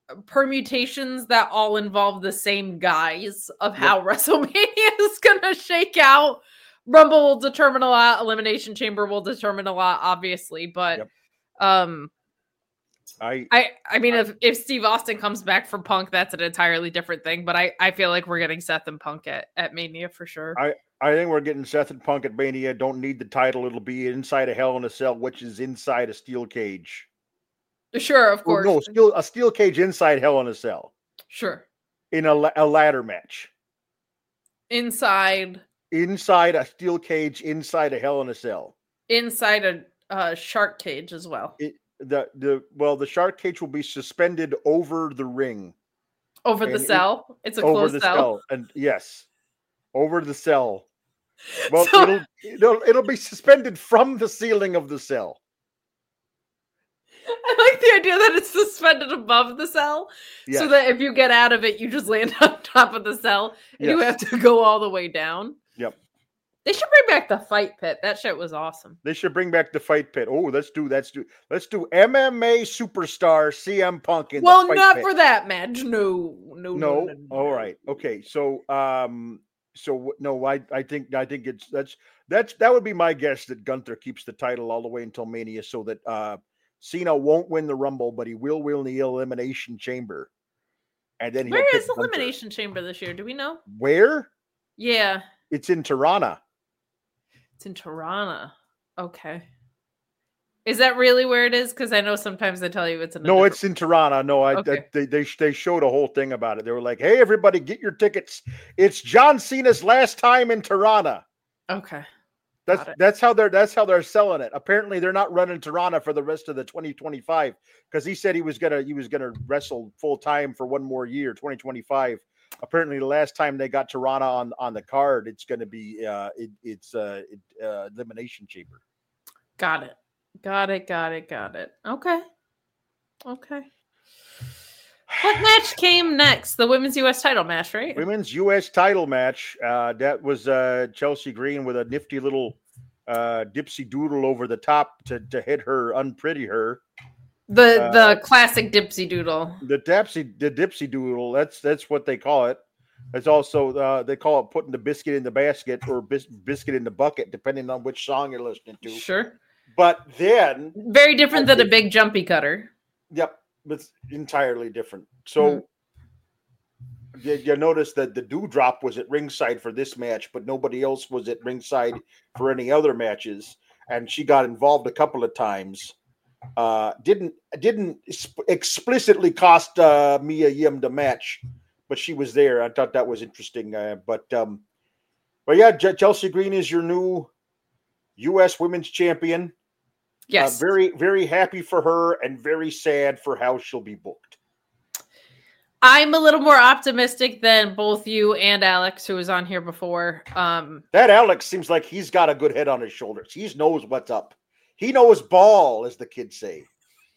permutations that all involve the same guys of how yep. WrestleMania is gonna shake out. Rumble will determine a lot. Elimination Chamber will determine a lot, obviously, but yep. um. I, I I mean, I, if, if Steve Austin comes back from Punk, that's an entirely different thing. But I, I feel like we're getting Seth and Punk at, at Mania for sure. I, I think we're getting Seth and Punk at Mania. Don't need the title. It'll be inside a Hell in a Cell, which is inside a steel cage. Sure, of course. Oh, no, steel, a steel cage inside Hell in a Cell. Sure. In a, a ladder match. Inside. Inside a steel cage, inside a Hell in a Cell. Inside a uh, shark cage as well. It, The the well the shark cage will be suspended over the ring, over the cell. It, it's a over closed the cell. cell, and yes, over the cell. Well, so, it'll, it'll it'll be suspended from the ceiling of the cell. I like the idea that it's suspended above the cell, yes. so that if you get out of it, you just land on top of the cell, and yes. you have to go all the way down. Yep. They should bring back the fight pit. That shit was awesome. They should bring back the fight pit. Oh, let's do let's do let's do M M A superstar C M Punk in well, the fight not pit. for that match. No, no, no. No. no, no. All right. Okay. So, um, so no, I I think I think it's that's that's that would be my guess that Gunther keeps the title all the way until Mania, so that uh, Cena won't win the Rumble, but he will win the Elimination Chamber. And then where is the Elimination Chamber this year? Do we know where? Yeah, it's in Tirana. It's in Tirana. Okay. Is that really where it is? Because I know sometimes they tell you it's in. A no, different... it's in Tirana. No, I, okay. I they, they they showed a whole thing about it. They were like, "Hey, everybody, get your tickets! It's John Cena's last time in Tirana." Okay. That's that's how they're that's how they're selling it. Apparently, they're not running Tirana for the rest of the twenty twenty-five because he said he was gonna he was gonna wrestle full time for one more year, twenty twenty-five. Apparently, the last time they got Tirana on, on the card, it's going to be uh, it, it's uh, it, uh, Elimination Chamber. Got it. Got it. Got it. Got it. Okay. Okay. What match came next? The women's U S title match, right? Women's U S title match. Uh, that was uh, Chelsea Green with a nifty little uh, dipsy doodle over the top to, to hit her, unpretty her. The uh, the classic dipsy doodle. The dipsy the dipsy doodle. That's that's what they call it. It's also uh, they call it putting the biscuit in the basket or bis- biscuit in the bucket, depending on which song you're listening to. Sure. But then very different than a big jumpy cutter. Yep, it's entirely different. So mm-hmm. you, you notice that the dewdrop was at ringside for this match, but nobody else was at ringside for any other matches, and she got involved a couple of times. Uh, didn't didn't explicitly cost uh, Mia Yim the match, but she was there. I thought that was interesting. Uh, but um, but yeah, J- Chelsea Green is your new U S Women's Champion. Yes, uh, very very happy for her and very sad for how she'll be booked. I'm a little more optimistic than both you and Alex, who was on here before. Um, that Alex seems like he's got a good head on his shoulders. He knows what's up. He knows ball, as the kids say.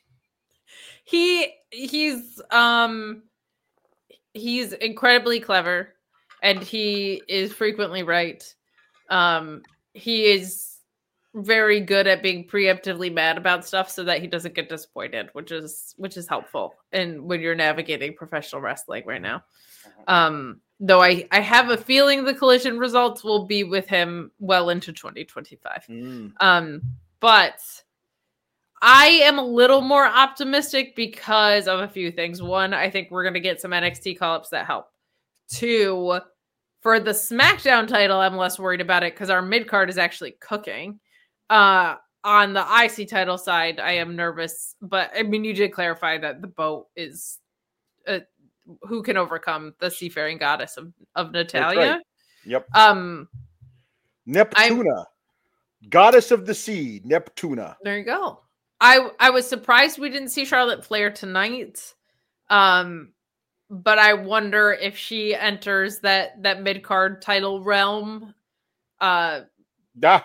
He he's um he's incredibly clever, and he is frequently right. Um, he is very good at being preemptively mad about stuff so that he doesn't get disappointed, which is which is helpful. And when you're navigating professional wrestling right now, um, though I I have a feeling the Collision results will be with him well into twenty twenty-five. Mm. Um. But I am a little more optimistic because of a few things. One, I think we're going to get some N X T call-ups that help. Two, for the SmackDown title, I'm less worried about it because our mid-card is actually cooking. Uh, on the I C title side, I am nervous. But, I mean, you did clarify that the boat is uh, who can overcome the seafaring goddess of, of Natalia. That's right. Yep. Um, Neptuna. I'm, Goddess of the Sea, Neptuna. There you go. I I was surprised we didn't see Charlotte Flair tonight. Um, but I wonder if she enters that, that mid-card title realm. Uh, they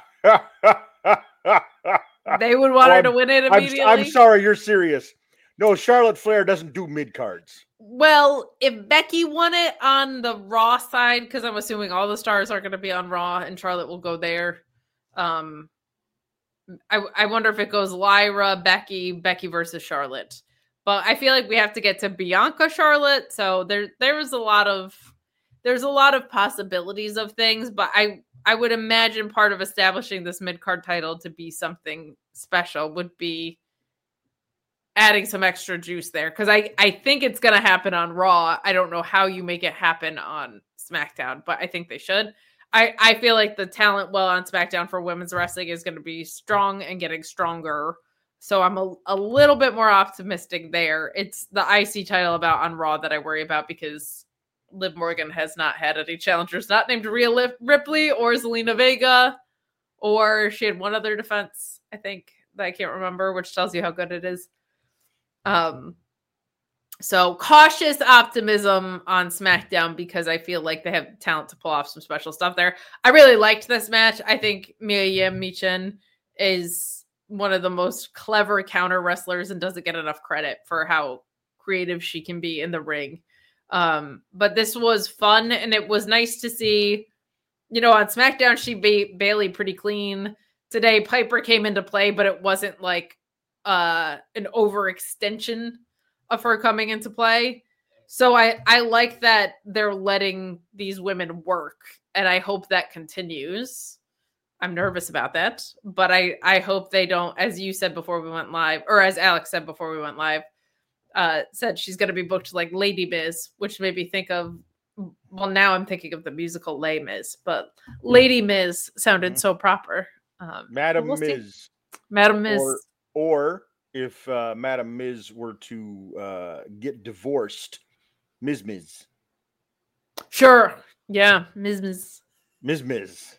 would want oh, her to win it immediately. I'm, I'm sorry, you're serious. No, Charlotte Flair doesn't do mid-cards. Well, if Becky won it on the Raw side, because I'm assuming all the stars are going to be on Raw and Charlotte will go there. Um, I I wonder if it goes Lyra, Becky, Becky versus Charlotte. But I feel like we have to get to Bianca Charlotte. So there there is a lot of there's a lot of possibilities of things, but I I would imagine part of establishing this mid-card title to be something special would be adding some extra juice there. Because I, I think it's going to happen on Raw. I don't know how you make it happen on SmackDown, but I think they should. I, I feel like the talent well on SmackDown for women's wrestling is going to be strong and getting stronger. So I'm a, a little bit more optimistic there. It's the I C title about on Raw that I worry about because Liv Morgan has not had any challengers not named Rhea Ripley or Zelina Vega, or she had one other defense, I think, that I can't remember, which tells you how good it is. Um, so cautious optimism on SmackDown because I feel like they have talent to pull off some special stuff there. I really liked this match. I think Mia Yim Michin is one of the most clever counter wrestlers and doesn't get enough credit for how creative she can be in the ring. Um, but this was fun, and it was nice to see, you know, on SmackDown, she beat Bayley pretty clean. Today, Piper came into play, but it wasn't like uh, an overextension of her coming into play. So I, I like that they're letting these women work, and I hope that continues. I'm nervous about that, but I, I hope they don't, as you said before we went live, or as Alex said before we went live, Uh, said she's going to be booked like Lady Miz, which made me think of, well, now I'm thinking of the musical Les Mis, but Lady Miz sounded mm-hmm. so proper. Um, Madam we'll Miz. Madam Miz. Or, or if uh, Madam Miz were to uh, get divorced, Miz Miz. Sure. Yeah. Miz Miz. Miz Miz.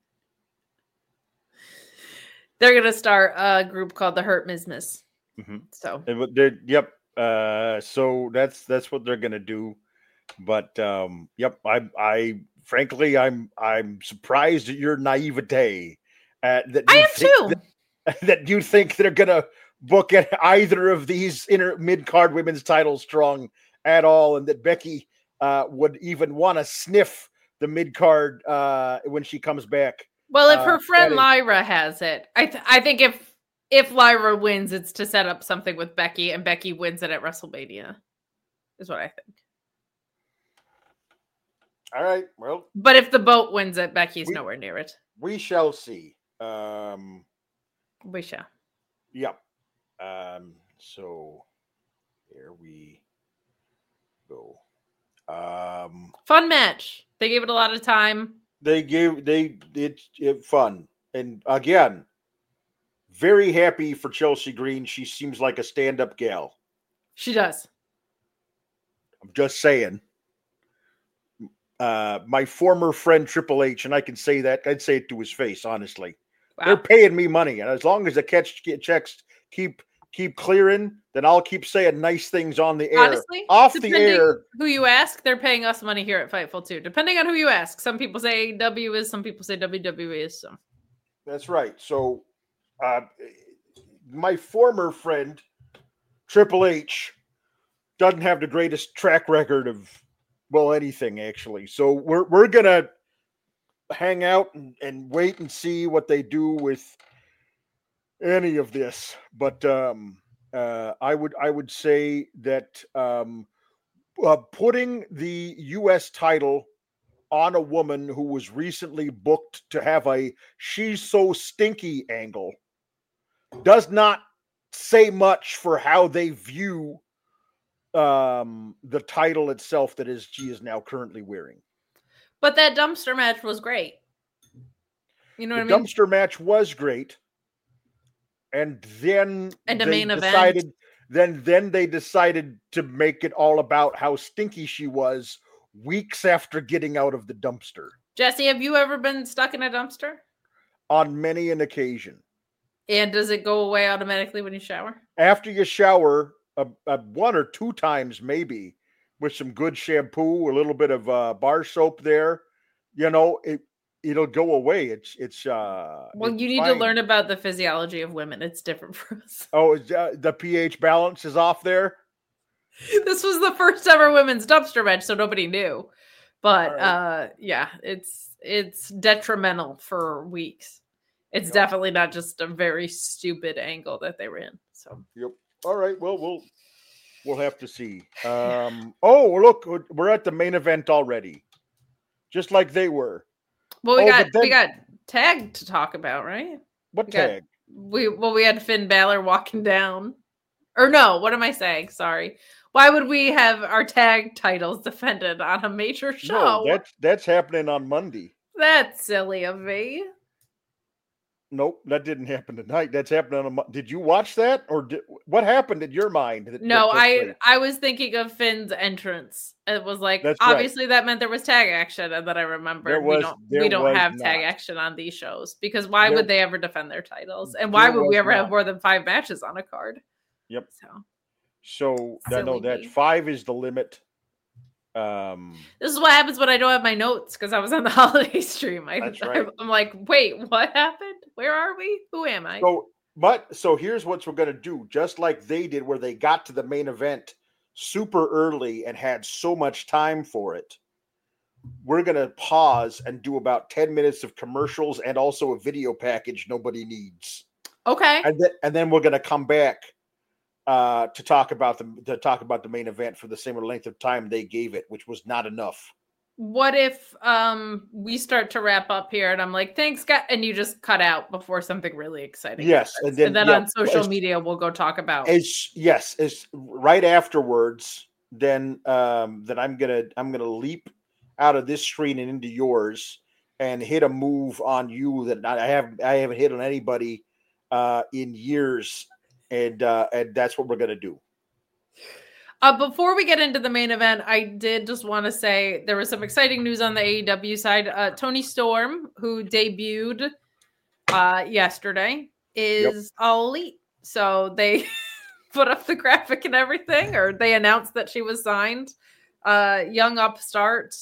They're going to start a group called the Hurt Miz Miz. Mm-hmm. So, yep. Uh, so that's that's what they're gonna do, but um, yep. I I frankly I'm I'm surprised at your naivete. Uh, that I am too. That, that you think they're gonna book at either of these inter mid card women's titles strong at all, and that Becky uh, would even want to sniff the mid card uh, when she comes back. Well, if her uh, friend Lyra has it, I th- I think if. If Lyra wins, it's to set up something with Becky, and Becky wins it at WrestleMania, is what I think. All right, well. But if the boat wins it, Becky's we, nowhere near it. We shall see. Um, we shall. Yep. Um, so, there we go. Um, Fun match. They gave it a lot of time. They gave, they, it's it, fun. And again, very happy for Chelsea Green. She seems like a stand-up gal. She does. I'm just saying. Uh, my former friend Triple H, and I can say that, I'd say it to his face, honestly. Wow. They're paying me money, and as long as the catch checks keep keep clearing, then I'll keep saying nice things on the air. Honestly, off the air. Who you ask, they're paying us money here at Fightful too. Depending on who you ask. Some people say A E W is, some people say W W E is. So that's right. So. Uh, my former friend Triple H doesn't have the greatest track record of well anything actually. So we're we're gonna hang out and, and wait and see what they do with any of this. But um, uh, I would I would say that um, uh, putting the U S title on a woman who was recently booked to have a "she's so stinky" angle does not say much for how they view um, the title itself that is she is now currently wearing. But that dumpster match was great. You know what the I mean? Dumpster match was great. And then and the they main decided, event. Then, then they decided to make it all about how stinky she was weeks after getting out of the dumpster. Jesse, have you ever been stuck in a dumpster? On many an occasion. And does it go away automatically when you shower? After you shower, uh, uh, one or two times maybe, with some good shampoo, a little bit of uh, bar soap there, you know, it, it'll go away. It's, it's, uh, well, it's you need fine. to learn about the physiology of women. It's different for us. Oh, uh, the pH balance is off there? This was the first ever women's dumpster match, so nobody knew. But, right. uh, yeah, it's, it's detrimental for weeks. It's yep. definitely not just a very stupid angle that they were in. So, yep. All right. Well, we'll We'll have to see. Um, oh, look, we're at the main event already, just like they were. Well, we oh, got but then, we got tag to talk about, right? What we tag? Got, we well, we had Finn Balor walking down, or no? What am I saying? Sorry. Why would we have our tag titles defended on a major show? No, that's that's happening on Monday. That's silly of me. Nope, that didn't happen tonight. That's happening on a. Did you watch that, or did, what happened in your mind? That, no, that I place? I was thinking of Finn's entrance. It was like That's obviously right. that meant there was tag action, and then I remembered There was, we don't there we don't have not. tag action on these shows because why there, would they ever defend their titles, and why would we ever not. have more than five matches on a card? Yep. So, so I know that five is the limit. Um, this is what happens when I don't have my notes because I was on the holiday stream. I, that's right. I'm like, wait, what happened? Where are we? Who am I? So, but so here's what we're gonna do, just like they did, where they got to the main event super early and had so much time for it. We're gonna pause and do about ten minutes of commercials and also a video package nobody needs. Okay. And then and then we're gonna come back uh to talk about the to talk about the main event for the same length of time they gave it, which was not enough. What if um we start to wrap up here and I'm like, thanks, guys, and you just cut out before something really exciting yes happens. and then, and then yeah, on social as, media we'll go talk about as yes as right afterwards then um then i'm gonna i'm gonna leap out of this screen and into yours and hit a move on you that i haven't i haven't hit on anybody uh in years. And uh, and that's what we're gonna do. Uh, before we get into the main event, I did just want to say there was some exciting news on the A E W side. Uh, Toni Storm, who debuted uh, yesterday, is yep. all elite. So they put up the graphic and everything, or they announced that she was signed. Uh, young upstart.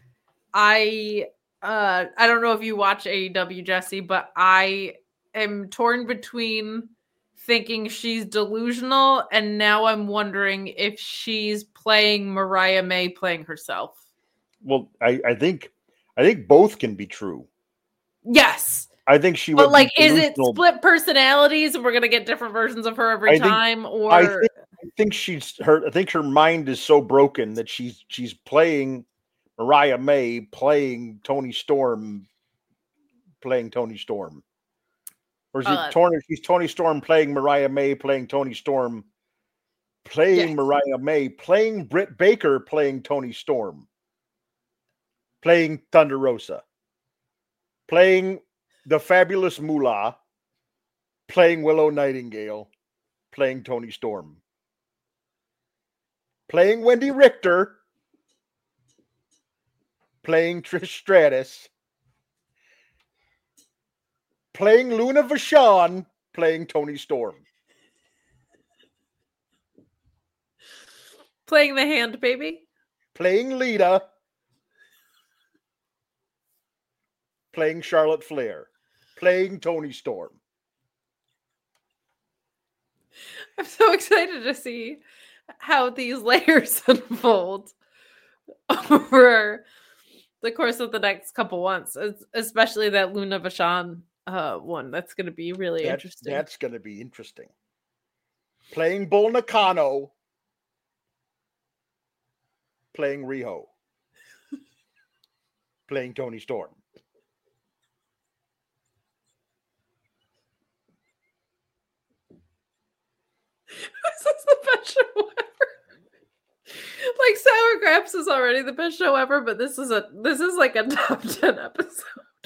I uh, I don't know if you watch A E W, Jesse, but I am torn between thinking she's delusional, and now I'm wondering if she's playing Mariah May playing herself. Well, I, I think I think both can be true. Yes. I think she but would like be is it split personalities and we're gonna get different versions of her every I think, time? Or I think, I think she's her I think her mind is so broken that she's she's playing Mariah May playing Toni Storm playing Toni Storm. Or is uh, it Tony, she's Toni Storm playing Mariah May, playing Toni Storm, playing yes. Mariah May, playing Britt Baker, playing Toni Storm, playing Thunder Rosa, playing the fabulous Moolah, playing Willow Nightingale, playing Toni Storm, playing Wendy Richter, playing Trish Stratus, playing Luna Vachon, playing Toni Storm. Playing the hand, baby. Playing Lita. Playing Charlotte Flair. Playing Toni Storm. I'm so excited to see how these layers unfold over the course of the next couple months, especially that Luna Vachon Uh, one that's going to be really that, interesting. That's going to be interesting. Playing Bull Nakano, playing Riho, playing Toni Storm. This is the best show ever. Like Sour Grapes is already the best show ever, but this is a this is like a top ten episode.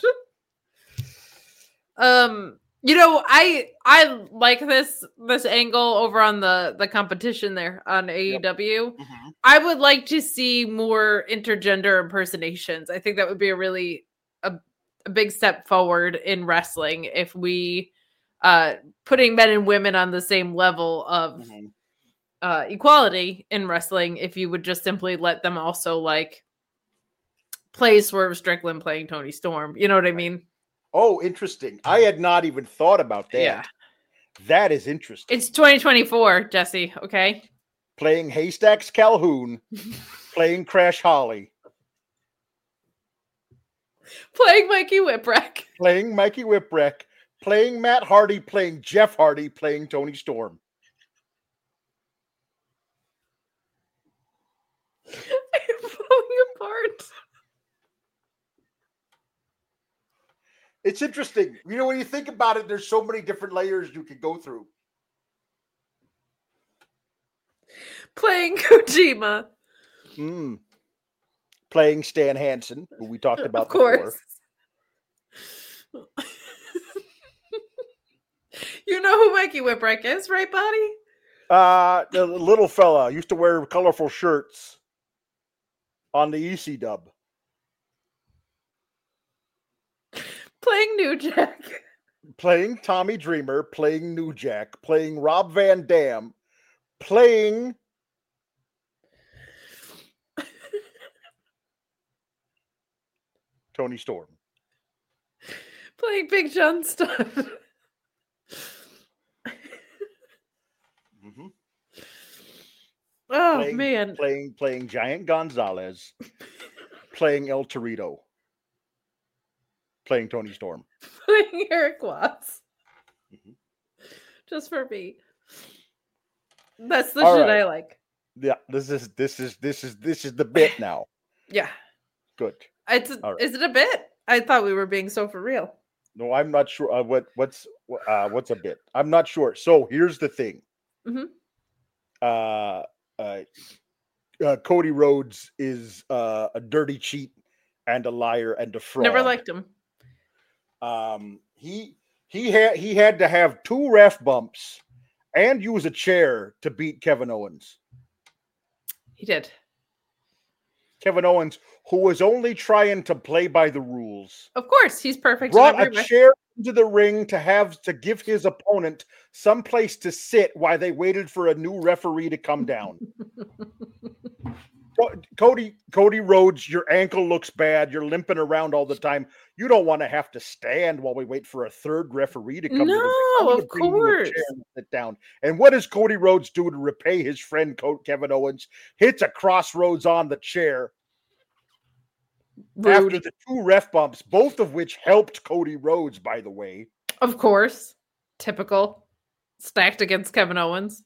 Um, you know, I I like this this angle over on the the competition there on A E W. Yep. Mm-hmm. I would like to see more intergender impersonations. I think that would be a really a, a big step forward in wrestling if we uh putting men and women on the same level of mm-hmm. uh equality in wrestling. If you would just simply let them also like play Swerve Strickland playing Toni Storm, you know what I mean? Oh, interesting. I had not even thought about that. Yeah. That is interesting. It's twenty twenty-four, Jesse, okay? Playing Haystacks Calhoun, playing Crash Holly. Playing Mikey Whipwreck. Playing Mikey Whipwreck, playing Matt Hardy, playing Jeff Hardy, playing Toni Storm. part. It's interesting. You know, when you think about it, there's so many different layers you could go through. Playing Kojima. Mm. Playing Stan Hansen, who we talked about of course. before. You know who Mikey Whipwreck is, right, buddy? Uh, the little fella used to wear colorful shirts on the E C dub. Playing New Jack. Playing Tommy Dreamer, playing New Jack, playing Rob Van Dam, playing Tony Storm. Playing Big John Studd. Mm-hmm. Oh, playing, man. Playing playing Giant Gonzalez, playing El Torito, playing Tony Storm. Playing Eric Watts. Mm-hmm. Just for me. That's the All shit right. I like. Yeah, this is this is this is this is the bit now. Yeah. Good. It's Right. Is it a bit? I thought we were being so for real. No, I'm not sure. Uh, what what's uh, what's a bit? I'm not sure. So here's the thing. Mm-hmm. Uh, uh, uh, Cody Rhodes is uh, a dirty cheat and a liar and a fraud. Never liked him. Um, he he had he had to have two ref bumps and use a chair to beat Kevin Owens. He did. Kevin Owens, who was only trying to play by the rules, of course, he's perfect. Brought a chair into the ring to have to give his opponent some place to sit while they waited for a new referee to come down. Cody Cody Rhodes, your ankle looks bad. You're limping around all the time. You don't want to have to stand while we wait for a third referee to come. No, to the, of course. and sit down. And what does Cody Rhodes do to repay his friend Kevin Owens? Hits a crossroads on the chair. Rude. After the two ref bumps, both of which helped Cody Rhodes, by the way. Of course. Typical. Stacked against Kevin Owens.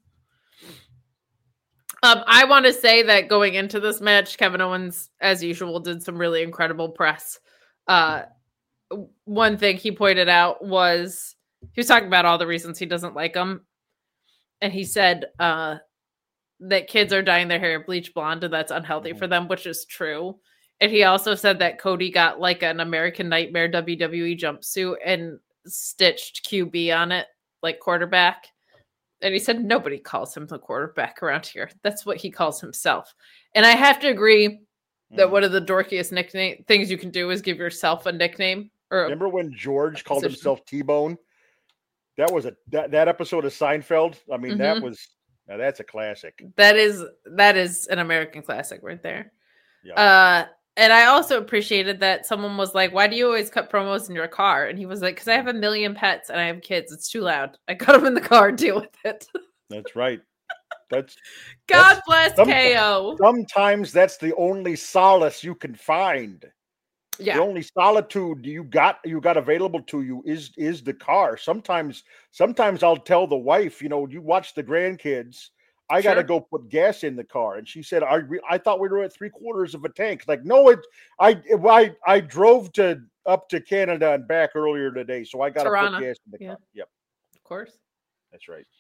Um, I want to say that going into this match, Kevin Owens, as usual, did some really incredible press. Uh, one thing he pointed out was he was talking about all the reasons he doesn't like him. And he said uh, that kids are dyeing their hair bleach blonde and that's unhealthy mm-hmm. for them, which is true. And he also said that Cody got like an American Nightmare W W E jumpsuit and stitched Q B on it, like quarterback. And he said nobody calls him the quarterback around here. That's what he calls himself. And I have to agree that mm. one of the dorkiest nickname things you can do is give yourself a nickname. Or remember when George called himself T-Bone? That was a that, that episode of Seinfeld. I mean, mm-hmm. that was now that's a classic. That is that is an American classic right there. Yeah. Uh, and I also appreciated that someone was like, "Why do you always cut promos in your car?" And he was like, "Because I have a million pets and I have kids. It's too loud. I cut them in the car and deal with it." That's right. That's God that's, bless some, K O. Sometimes that's the only solace you can find. Yeah. The only solitude you got you got available to you is is the car. Sometimes sometimes I'll tell the wife, you know, you watch the grandkids. I sure. got to go put gas in the car. And she said, I I thought we were at three quarters of a tank. Like, no, it, I, I, I drove to up to Canada and back earlier today. So I got to put gas in the yeah. car. Yep. Of course. That's right.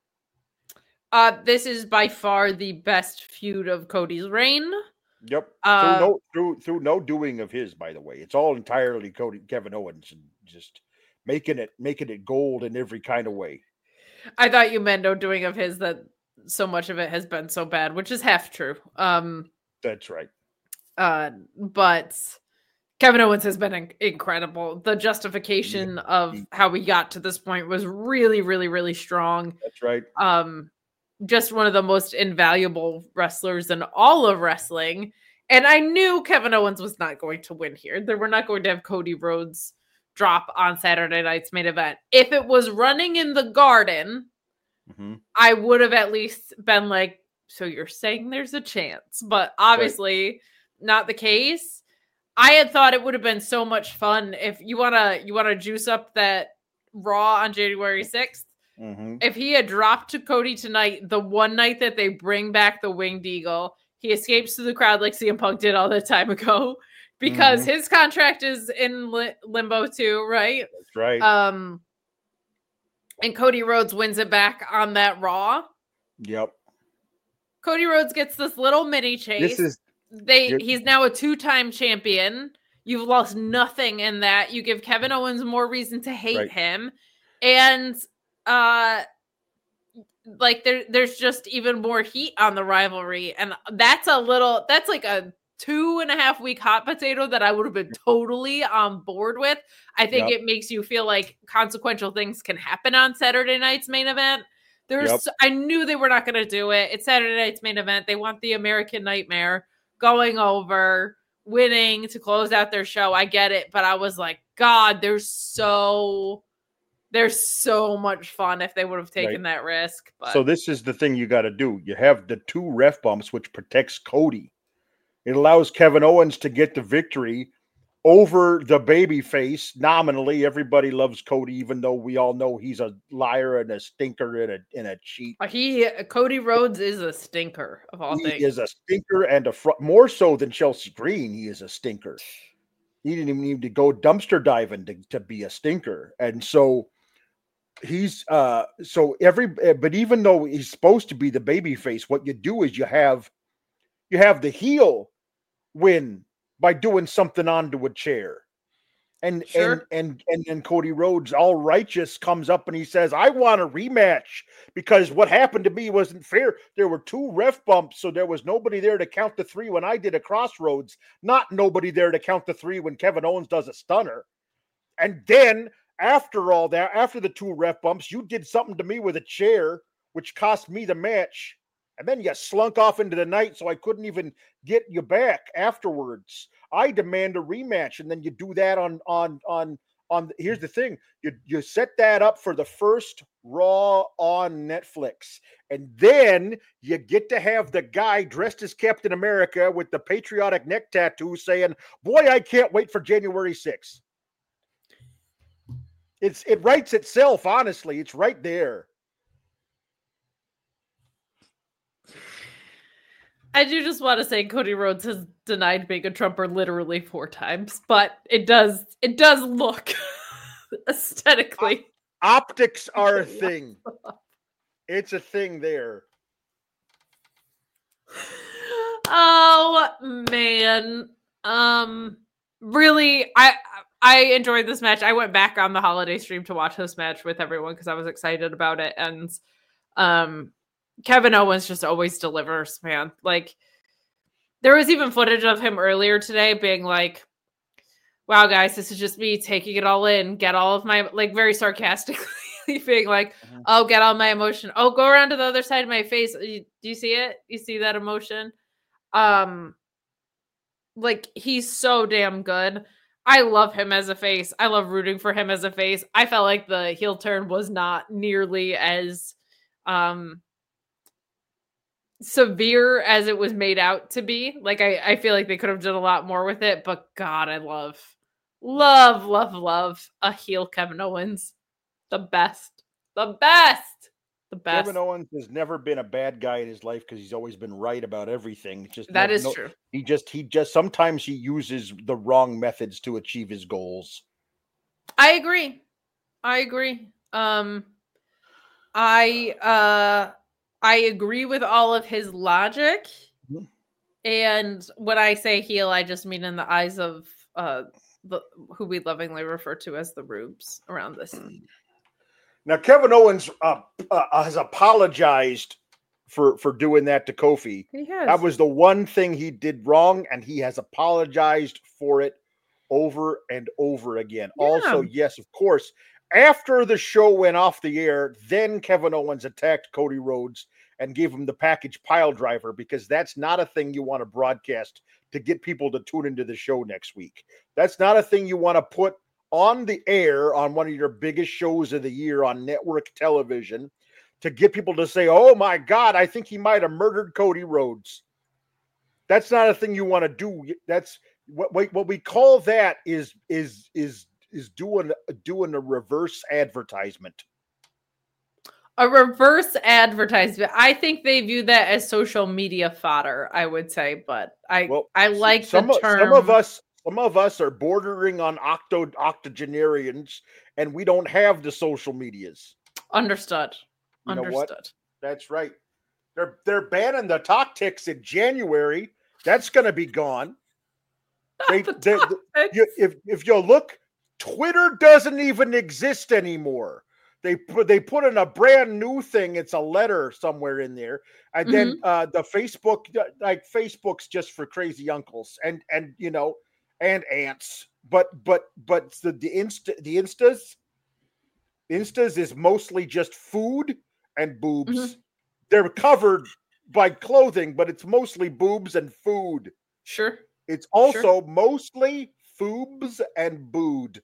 Uh, this is by far the best feud of Cody's reign. Yep. Uh, through no, through, through no doing of his, by the way, it's all entirely Cody, Kevin Owens, and just making it, making it gold in every kind of way. I thought you meant no doing of his, that so much of it has been so bad, which is half true. Um, That's right. Uh, but Kevin Owens has been in- incredible. The justification yeah. of how we got to this point was really, really, really strong. That's right. Um, just one of the most invaluable wrestlers in all of wrestling. And I knew Kevin Owens was not going to win here. They were not going to have Cody Rhodes drop on Saturday night's main event. If it was running in the Garden, mm-hmm. I would have at least been like, so you're saying there's a chance, but obviously right. not the case. I had thought it would have been so much fun if you want to, you want to juice up that Raw on January sixth. Mm-hmm. If he had dropped to Cody tonight, the one night that they bring back the Winged Eagle, He escapes through the crowd like C M Punk did all that time ago because mm-hmm. his contract is in li- limbo too, right? That's right. Um, and Cody Rhodes wins it back on that Raw. Yep. Cody Rhodes gets this little mini chase. This is they. He's now a two-time champion. You've lost nothing in that. You give Kevin Owens more reason to hate right. him, and uh, like there, there's just even more heat on the rivalry, and that's a little. That's like a two and a half week hot potato that I would have been totally on board with. I think yep. it makes you feel like consequential things can happen on Saturday night's main event. There's, yep. I knew they were not going to do it. It's Saturday night's main event. They want the American Nightmare going over, winning to close out their show. I get it, but I was like, God, there's so, there's so much fun if they would have taken right. that risk. But. So this is the thing you got to do. You have the two ref bumps, which protects Cody. It allows Kevin Owens to get the victory over the babyface. Nominally, everybody loves Cody, even though we all know he's a liar and a stinker and a, and a cheat. He Cody Rhodes is a stinker of all he things. He is a stinker and a fr- more so than Chelsea Green. He is a stinker. He didn't even need to go dumpster diving to, to be a stinker, and so he's uh so every. But even though he's supposed to be the babyface, what you do is you have you have the heel win by doing something onto a chair. And, sure. and, and, and then Cody Rhodes, all righteous, comes up and he says, I want a rematch because what happened to me wasn't fair. There were two ref bumps, so there was nobody there to count the three when I did a Crossroads, not nobody there to count the three when Kevin Owens does a stunner. And then after all that, after the two ref bumps, you did something to me with a chair, which cost me the match. And then you slunk off into the night, so I couldn't even get you back afterwards. I demand a rematch, and then you do that on on on on. Here's the thing: you you set that up for the first Raw on Netflix, and then you get to have the guy dressed as Captain America with the patriotic neck tattoo saying, "Boy, I can't wait for January sixth." It's it writes itself. Honestly, it's right there. I do just want to say Cody Rhodes has denied being a Trumper literally four times, but it does it does look aesthetically. Optics are a thing. It's a thing there. Oh man. Um really I I enjoyed this match. I went back on the holiday stream to watch this match with everyone because I was excited about it, and um Kevin Owens just always delivers, man. Like, there was even footage of him earlier today being like, wow, guys, this is just me taking it all in, get all of my, like, very sarcastically being like, uh-huh. oh, get all my emotion. Oh, go around to the other side of my face. You, do you see it? You see that emotion? Um, like, he's so damn good. I love him as a face. I love rooting for him as a face. I felt like the heel turn was not nearly as, um, severe as it was made out to be. Like, I, I feel like they could have done a lot more with it, but God, I love, love, love, love a heel Kevin Owens. The best. The best. The best. Kevin Owens has never been a bad guy in his life because he's always been right about everything. It's just that no, is no, true. He just, he just, sometimes he uses the wrong methods to achieve his goals. I agree. I agree. Um, I, uh, I agree with all of his logic. Mm-hmm. And when I say heel, I just mean in the eyes of uh, the, who we lovingly refer to as the Rubes around this. Now, Kevin Owens uh, uh, has apologized for, for doing that to Kofi. He has. That was the one thing he did wrong, and he has apologized for it over and over again. Yeah. Also, yes, of course, after the show went off the air, then Kevin Owens attacked Cody Rhodes and gave him the package pile driver, because that's not a thing you want to broadcast to get people to tune into the show next week. That's not a thing you want to put on the air on one of your biggest shows of the year on network television to get people to say, oh my God, I think he might have murdered Cody Rhodes. That's not a thing you want to do. That's what we, what we call that is, is, is, is doing, doing a reverse advertisement. A reverse advertisement. I think they view that as social media fodder, I would say, but I Well, I like some the of, term. some of us some of us are bordering on octo octogenarians, and we don't have the social medias. Understood. You know what? Understood. That's right. They're they're banning the Toctics in January. That's going to be gone. They, The they, they- you, if if you look, Twitter doesn't even exist anymore. They put they put in a brand new thing. It's a letter somewhere in there, and then Mhm. uh, the Facebook, like Facebook's just for crazy uncles and and you know and aunts. But but but the the insta the instas instas is mostly just food and boobs. Mhm. They're covered by clothing, but it's mostly boobs and food. Sure. It's also mostly foobs and booed.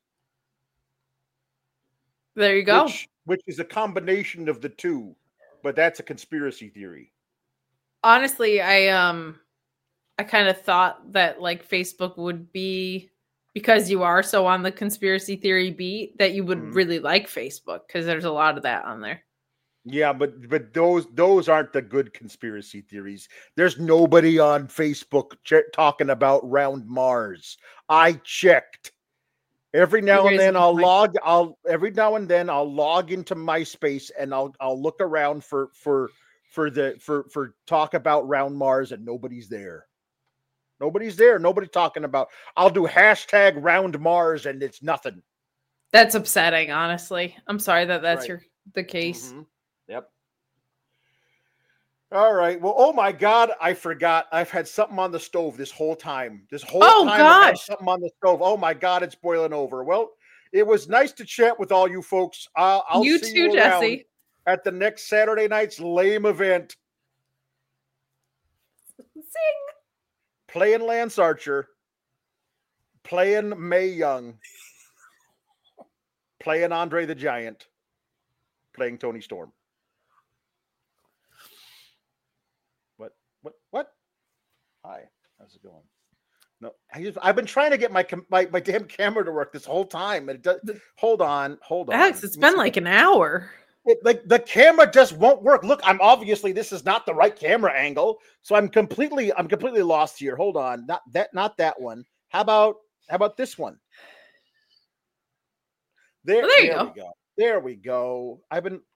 There you go. Which, which is a combination of the two, but that's a conspiracy theory. Honestly, I um I kind of thought that like Facebook would be, because you are so on the conspiracy theory beat, that you would Mhm. really like Facebook because there's a lot of that on there. Yeah, but but those those aren't the good conspiracy theories. There's nobody on Facebook ch- talking about round Mars. I checked. Every now You and raise a then good I'll point. log I'll every now and then I'll log into MySpace and I'll I'll look around for for for the for for talk about round Mars, and nobody's there. Nobody's there. Nobody talking about. I'll do hashtag round Mars and it's nothing. That's upsetting, honestly. I'm sorry that that's Right. your the case. Mhm. Yep. All right. Well, oh my God, I forgot. I've had something on the stove this whole time. This whole Oh, time I've had gosh. something on the stove. Oh my God, it's boiling over. Well, it was nice to chat with all you folks. Uh, I'll You see too, you around Jesse. at the next Saturday night's lame event. Sing. Playing Lance Archer, playing Mae Young, playing Andre the Giant, playing Tony Storm. What? What? What? Hi. How's it going? No, I just, I've been trying to get my cam- my my damn camera to work this whole time. And it does. Hold on, hold on. Alex, it's Let me been see like if- an hour. It, like the camera just won't work. Look, I'm obviously this is not the right camera angle, so I'm completely I'm completely lost here. Hold on, not that not that one. How about how about this one? There, Well, there you there go. we go. There we go. I've been.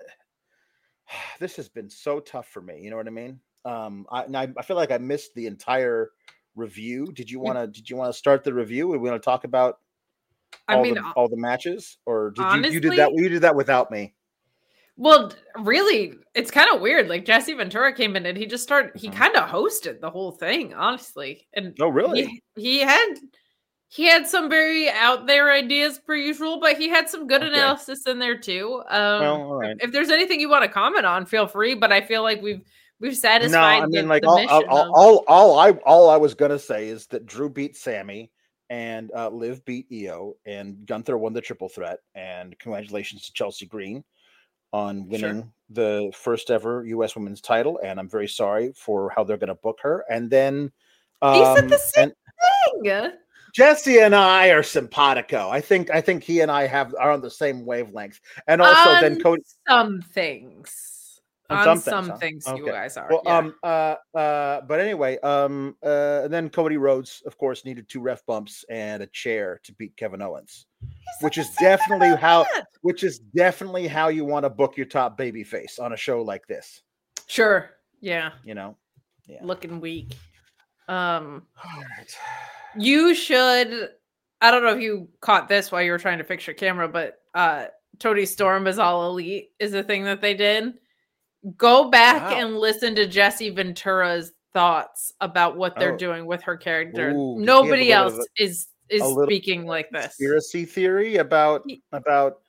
This has been so tough for me. You know what I mean? Um, I and I, I feel like I missed the entire review. Did you We- want to? Did you want to start the review? We want to talk about I all mean, the uh, all the matches, or did you you did that? honestly- You did that without me. Well, d- really, it's kind of weird. Like Jesse Ventura came in and he just started. He Mhm. kind of hosted the whole thing, honestly. And Oh, really? he, he had he had some very out there ideas per usual, but he had some good Okay. analysis in there too. Um, Well, all right. if, if there's anything you want to comment on, feel free. But I feel like we've we've No, satisfied I mean, the, like the all, mission. all, all, of- all, all I all I was gonna say is that Drew beat Sammy, and uh, Liv beat Io, and Gunther won the triple threat. And congratulations to Chelsea Green on winning Sure. the first ever U S Women's title. And I'm very sorry for how they're gonna book her. And then he said um, the same and thing. Jesse and I are simpatico. I think I think he and I have are on the same wavelength. And also on then Cody. some things. On On some some, things, huh? things, you Okay. guys are. Well, yeah. um, uh, uh, but anyway, um, uh, and then Cody Rhodes, of course, needed two ref bumps and a chair to beat Kevin Owens, He said which the is same thing definitely about how, that. which is definitely how you want to book your top baby face on a show like this. Sure. Yeah. You know, yeah. Looking weak. Um, All right. you should. I don't know if you caught this while you were trying to fix your camera, but uh, Tony Storm is all elite is a thing that they did. Go back Wow. and listen to Jesse Ventura's thoughts about what they're Oh. doing with her character. Ooh, does he have a Nobody little bit else of is is a little speaking like this. Conspiracy theory about He- about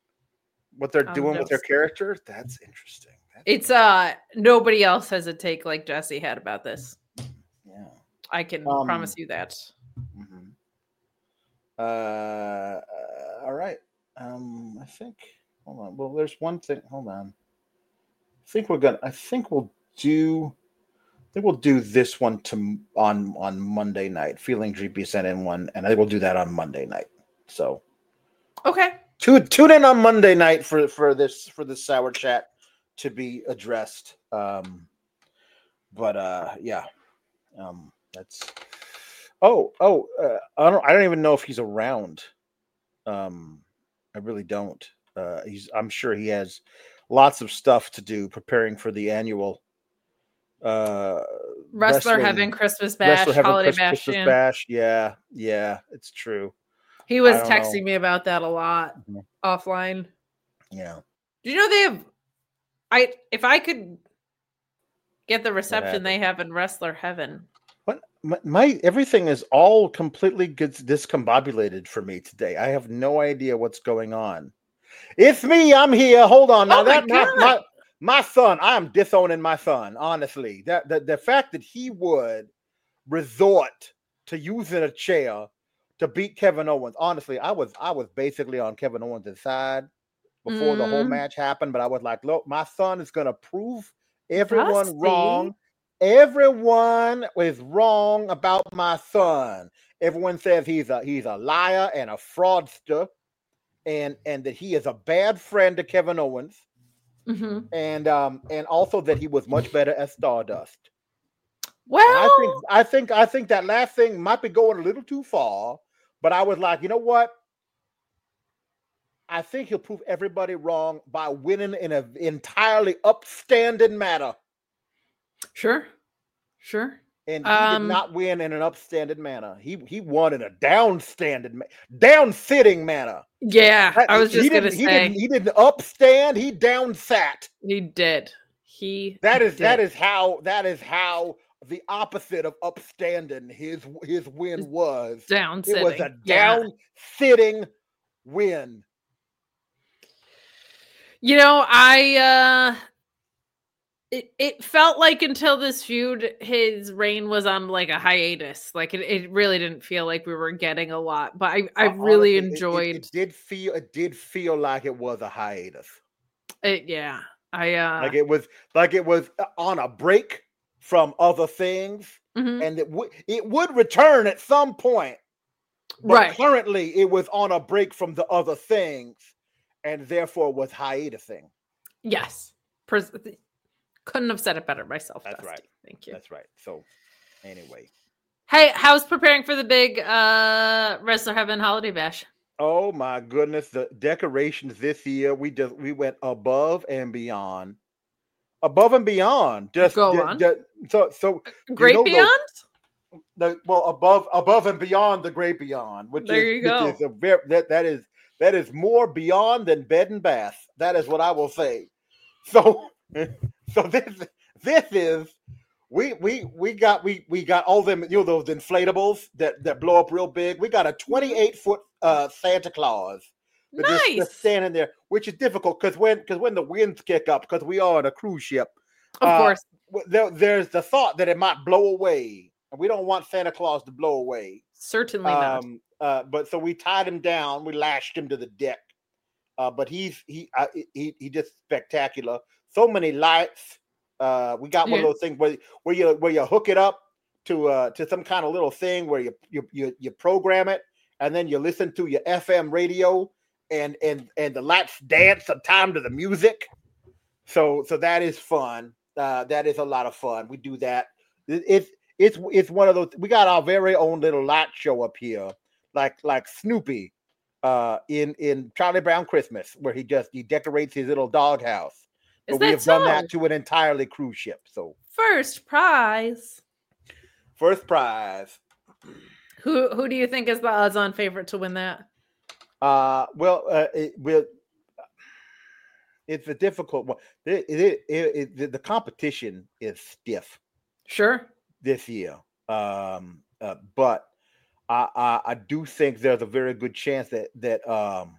what they're I'm doing with their just- character. That's interesting. That's It's uh nobody else has a take like Jesse had about this. yeah. I can Um, promise you that. Mm-hmm. Uh, uh, all right. Um, I think. Hold on. Well, there's one thing. Hold on. I think we're gonna. I think we'll do. I think we'll do this one to on on Monday night. Feeling G P sent in one, and I think we'll do that on Monday night. So Okay. tune tune in on Monday night for for this for this sour chat to be addressed. Um, but uh, yeah, um, that's. Oh, oh, uh, I don't. I don't even know if he's around. Um, I really don't. Uh, he's. I'm sure he has lots of stuff to do preparing for the annual uh Wrestler wrestling Heaven Christmas Bash, Wrestler Heaven Holiday Chris, Bash. Christmas yeah. Bash. Yeah, yeah, it's true. He was I don't texting know. me about that a lot Mhm. offline. Yeah. Do you know they have? I if I could get the reception happened? they have in Wrestler Heaven. What my, my everything is all completely gets discombobulated for me today. I have no idea what's going on. It's me. I'm here. Hold on now. Oh my that my, God. my my son. I am disowning my son. Honestly, that the, the fact that he would resort to using a chair to beat Kevin Owens. Honestly, I was I was basically on Kevin Owens' side before the whole Mm. match happened, but I was like, look, my son is gonna prove everyone Dusty. wrong. Everyone is wrong about my son. Everyone says he's a he's a liar and a fraudster, and and that he is a bad friend to Kevin Owens, Mm-hmm. and um and also that he was much better as Stardust. Well, And I think I think I think that last thing might be going a little too far, but I was like, you know what? I think he'll prove everybody wrong by winning in an entirely upstanding manner. Sure, sure. And he um, did not win in an upstanding manner. He he won in a downstanding, down sitting manner. Yeah, That, I was just he gonna didn't, say he didn't he didn't upstand. He down sat. he did. He That is did. that is how that is how the opposite of upstanding his his win was. down It sitting. was a Yeah. down sitting win. You know, I uh it, it felt like until this feud his reign was on like a hiatus. Like it, it really didn't feel like we were getting a lot, but I, I really Honestly, it- it- enjoyed It, did feel it did feel like it was a hiatus. it. Yeah. I uh Like it was like it was on a break from other things, mhm. and it would it would return at some point. But Right. currently, it was on a break from the other things, and therefore was hiatusing. Yes. Pres- couldn't have said it better myself. That's Dusty. right. Thank you. That's right. So, anyway. Hey, how's preparing for the big uh Wrestler Heaven Holiday Bash? Oh my goodness, the decorations this year, we just we went above and beyond. Above and beyond. Just Go ju- on. ju- so so Great know those- Beyond? the well above above and beyond the great beyond, which There is you go. which is a very that that is that is more beyond than bed and bath. That is what I will say. So so this this is we we we got we we got all them, you know, those inflatables that that blow up real big. We got a twenty-eight foot uh Santa Claus that just, Nice. just standing there, which is difficult because when because when the winds kick up, because we are on a cruise ship, Of uh, course. w- there, there's the thought that it might blow away, and we don't want Santa Claus to blow away. Certainly not. Um, uh, but so we tied him down, we lashed him to the deck. Uh, but he's he uh, he he just spectacular. So many lights. Uh, we got one Yeah. of those things where where you where you hook it up to uh to some kind of little thing where you you you, you program it, and then you listen to your F M radio, and and and the lights dance some time to the music. So so that is fun. Uh, that is a lot of fun. We do that. It, it's it's it's one of those. We got our very own little light show up here, like like Snoopy, uh, in in Charlie Brown Christmas, where he just he decorates his little doghouse. Is But we that have done so? that to an entirely cruise ship. So First prize. first prize. Who who do you think is the odds-on favorite to win that? Uh, well, uh, it will. It's a difficult one. It, it, it, it, the competition is stiff Sure. this year, um, uh, but I, I I do think there's a very good chance that that um,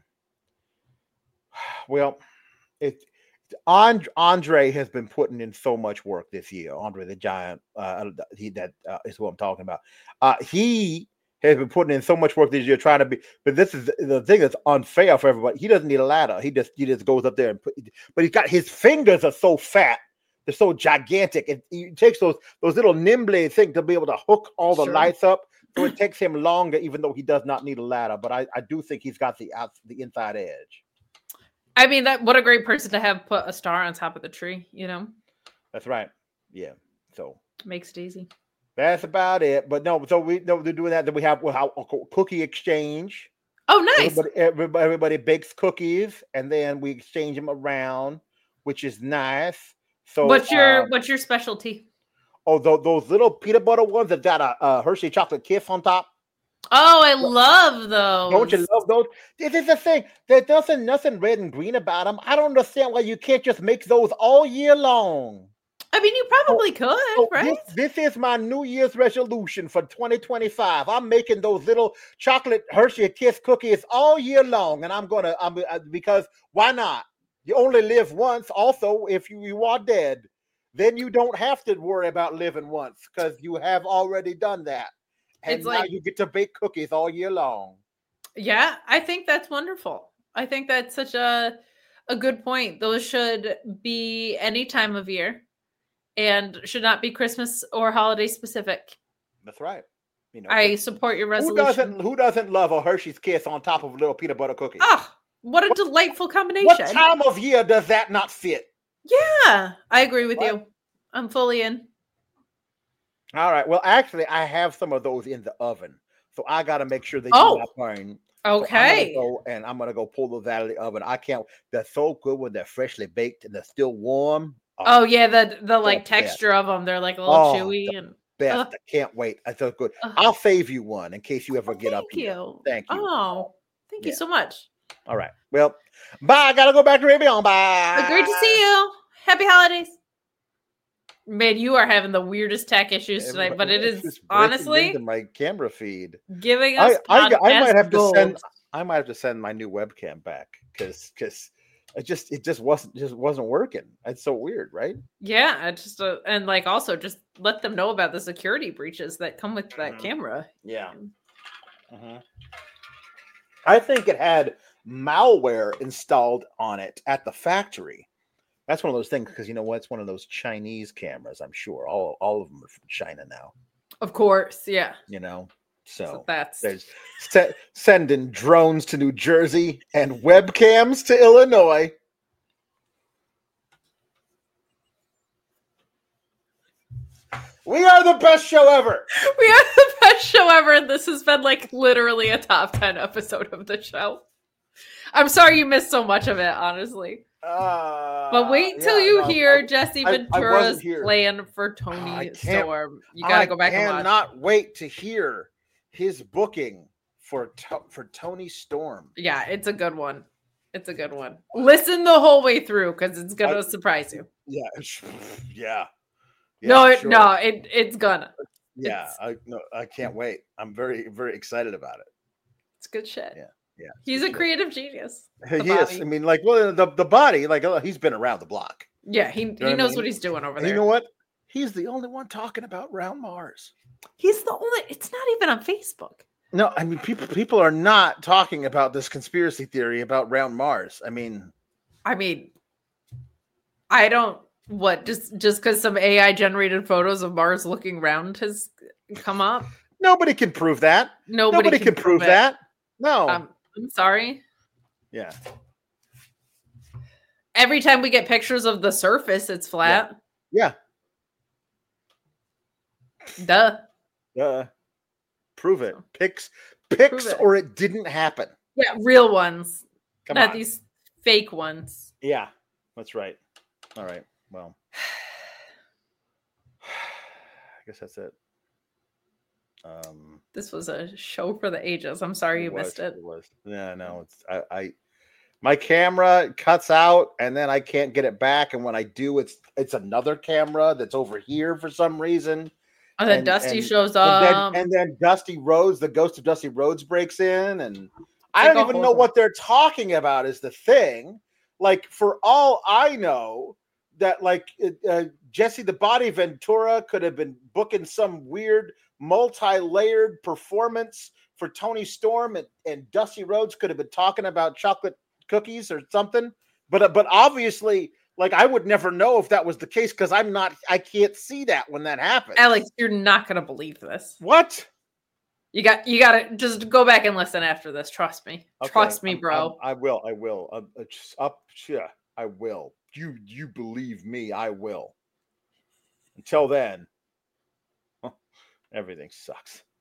well, it And, Andre has been putting in so much work this year. Andre the Giant, uh, he that uh, is what I'm talking about. Uh, he has been putting in so much work this year trying to be. But this is the thing that's unfair for everybody. He doesn't need a ladder. He just he just goes up there and put. But he's got his fingers are so fat. They're so gigantic. It, it takes those those little nimbly things to be able to hook all the Sure. lights up. So it takes him longer, even though he does not need a ladder. But I, I do think he's got the out the inside edge. I mean, that what a great person to have put a star on top of the tree, you know? That's right. Yeah. So makes it easy. That's about it. But no, so we no, they're doing that. Then we have we'll have a cookie exchange. Oh, nice. Everybody, everybody, everybody bakes cookies, and then we exchange them around, which is nice. So, what's your um, what's your specialty? Oh, those, those little peanut butter ones that got a, a Hershey chocolate kiss on top. Oh, I love those. Don't you love those? This is the thing. There's nothing, nothing red and green about them. I don't understand why you can't just make those all year long. I mean, you probably so, could, so right? This, this is my New Year's resolution for twenty twenty-five. I'm making those little chocolate Hershey Kiss cookies all year long, and I'm gonna, I'm uh, because why not? You only live once. Also, if you, you are dead, then you don't have to worry about living once because you have already done that, and it's now like, you get to bake cookies all year long. Yeah, I think that's wonderful. I think that's such a a good point. Those should be any time of year. And should not be Christmas or holiday specific. That's right. You know, I support your resolution. Who doesn't? Who doesn't love a Hershey's Kiss on top of a little peanut butter cookie? Oh, what a what, delightful combination! What time of year does that not fit? Yeah, I agree with what? you. I'm fully in. All right. Well, actually, I have some of those in the oven, so I got to make sure they oh. do not burn. Okay. So go and I'm gonna go pull those out of the oven. I can't. They're so good when they're freshly baked and they're still warm. Oh, oh yeah, the the like texture best. of them, they're like a little oh, chewy and best. Uh, I can't wait. I feel good. Uh, I'll save you one in case you ever oh, get up here. You. Thank you. Oh, thank yeah. you so much. All right. Well, bye. I gotta go back to Ravion. Bye. But great to see you. Happy holidays. Man, you are having the weirdest tech issues tonight, but it is honestly into my camera feed giving us. I, I, I might have gold. to send. I might have to send my new webcam back because because. It just it just wasn't just wasn't working. It's so weird, right? Yeah, I just uh, and like also just let them know about the security breaches that come with that mm-hmm. camera. Yeah. Mm-hmm. I think it had malware installed on it at the factory. That's one of those things because you know what? It's one of those Chinese cameras. I'm sure all all of them are from China now. Of course, yeah. You know. So, so that's there's se- sending drones to New Jersey and webcams to Illinois. We are the best show ever. We are the best show ever. And this has been like literally a top ten episode of the show. I'm sorry you missed so much of it, honestly. Uh, but wait till yeah, you no, hear I, Jesse I, Ventura's I plan for Tony Storm. You gotta I go back and watch. I cannot wait to hear his booking for to- for Tony Storm. Yeah, it's a good one. It's a good one. Listen the whole way through because it's gonna I, surprise you. Yeah, yeah. yeah no, it, sure. no, it it's gonna. Yeah, it's, I no, I can't wait. I'm very very excited about it. It's good shit. Yeah, yeah. He's a shit. creative genius. He is. I mean, like, well, the the body, like, oh, he's been around the block. Yeah, he you know he knows what, I mean? what he's doing over and there. You know what? He's the only one talking about round Mars. He's the only. It's not even on Facebook. No, I mean people people are not talking about this conspiracy theory about round Mars. I mean, I mean, I don't what just just because some A I generated photos of Mars looking round has come up. Nobody can prove that. Nobody, Nobody can, can prove, prove that. No, um, I'm sorry. Yeah. Every time we get pictures of the surface, it's flat. Yeah. yeah. Duh. Duh. Prove it. Pics, pics, it. Or it didn't happen. Yeah, real ones. Come Not on. these fake ones. Yeah, that's right. All right. Well, I guess that's it. Um, this was a show for the ages. I'm sorry you was, missed it. It was. Yeah, no, it's I, I. My camera cuts out, and then I can't get it back. And when I do, it's it's another camera that's over here for some reason. And then and, Dusty and, shows up. And then, and then Dusty Rhodes, the ghost of Dusty Rhodes, breaks in. And I don't even know what they're talking about is the thing. Like, for all I know, that, like, uh, Jesse the Body Ventura could have been booking some weird multi-layered performance for Tony Storm, and, and Dusty Rhodes could have been talking about chocolate cookies or something. But, but obviously... Like, I would never know if that was the case because I'm not, I can't see that when that happens. Alex, you're not going to believe this. What? You got you got to just go back and listen after this. Trust me. Okay, Trust me, I'm- bro. I'm- I will. I will. Uh, uh, just up. Yeah, I will. You you believe me? I will. Until then, everything sucks.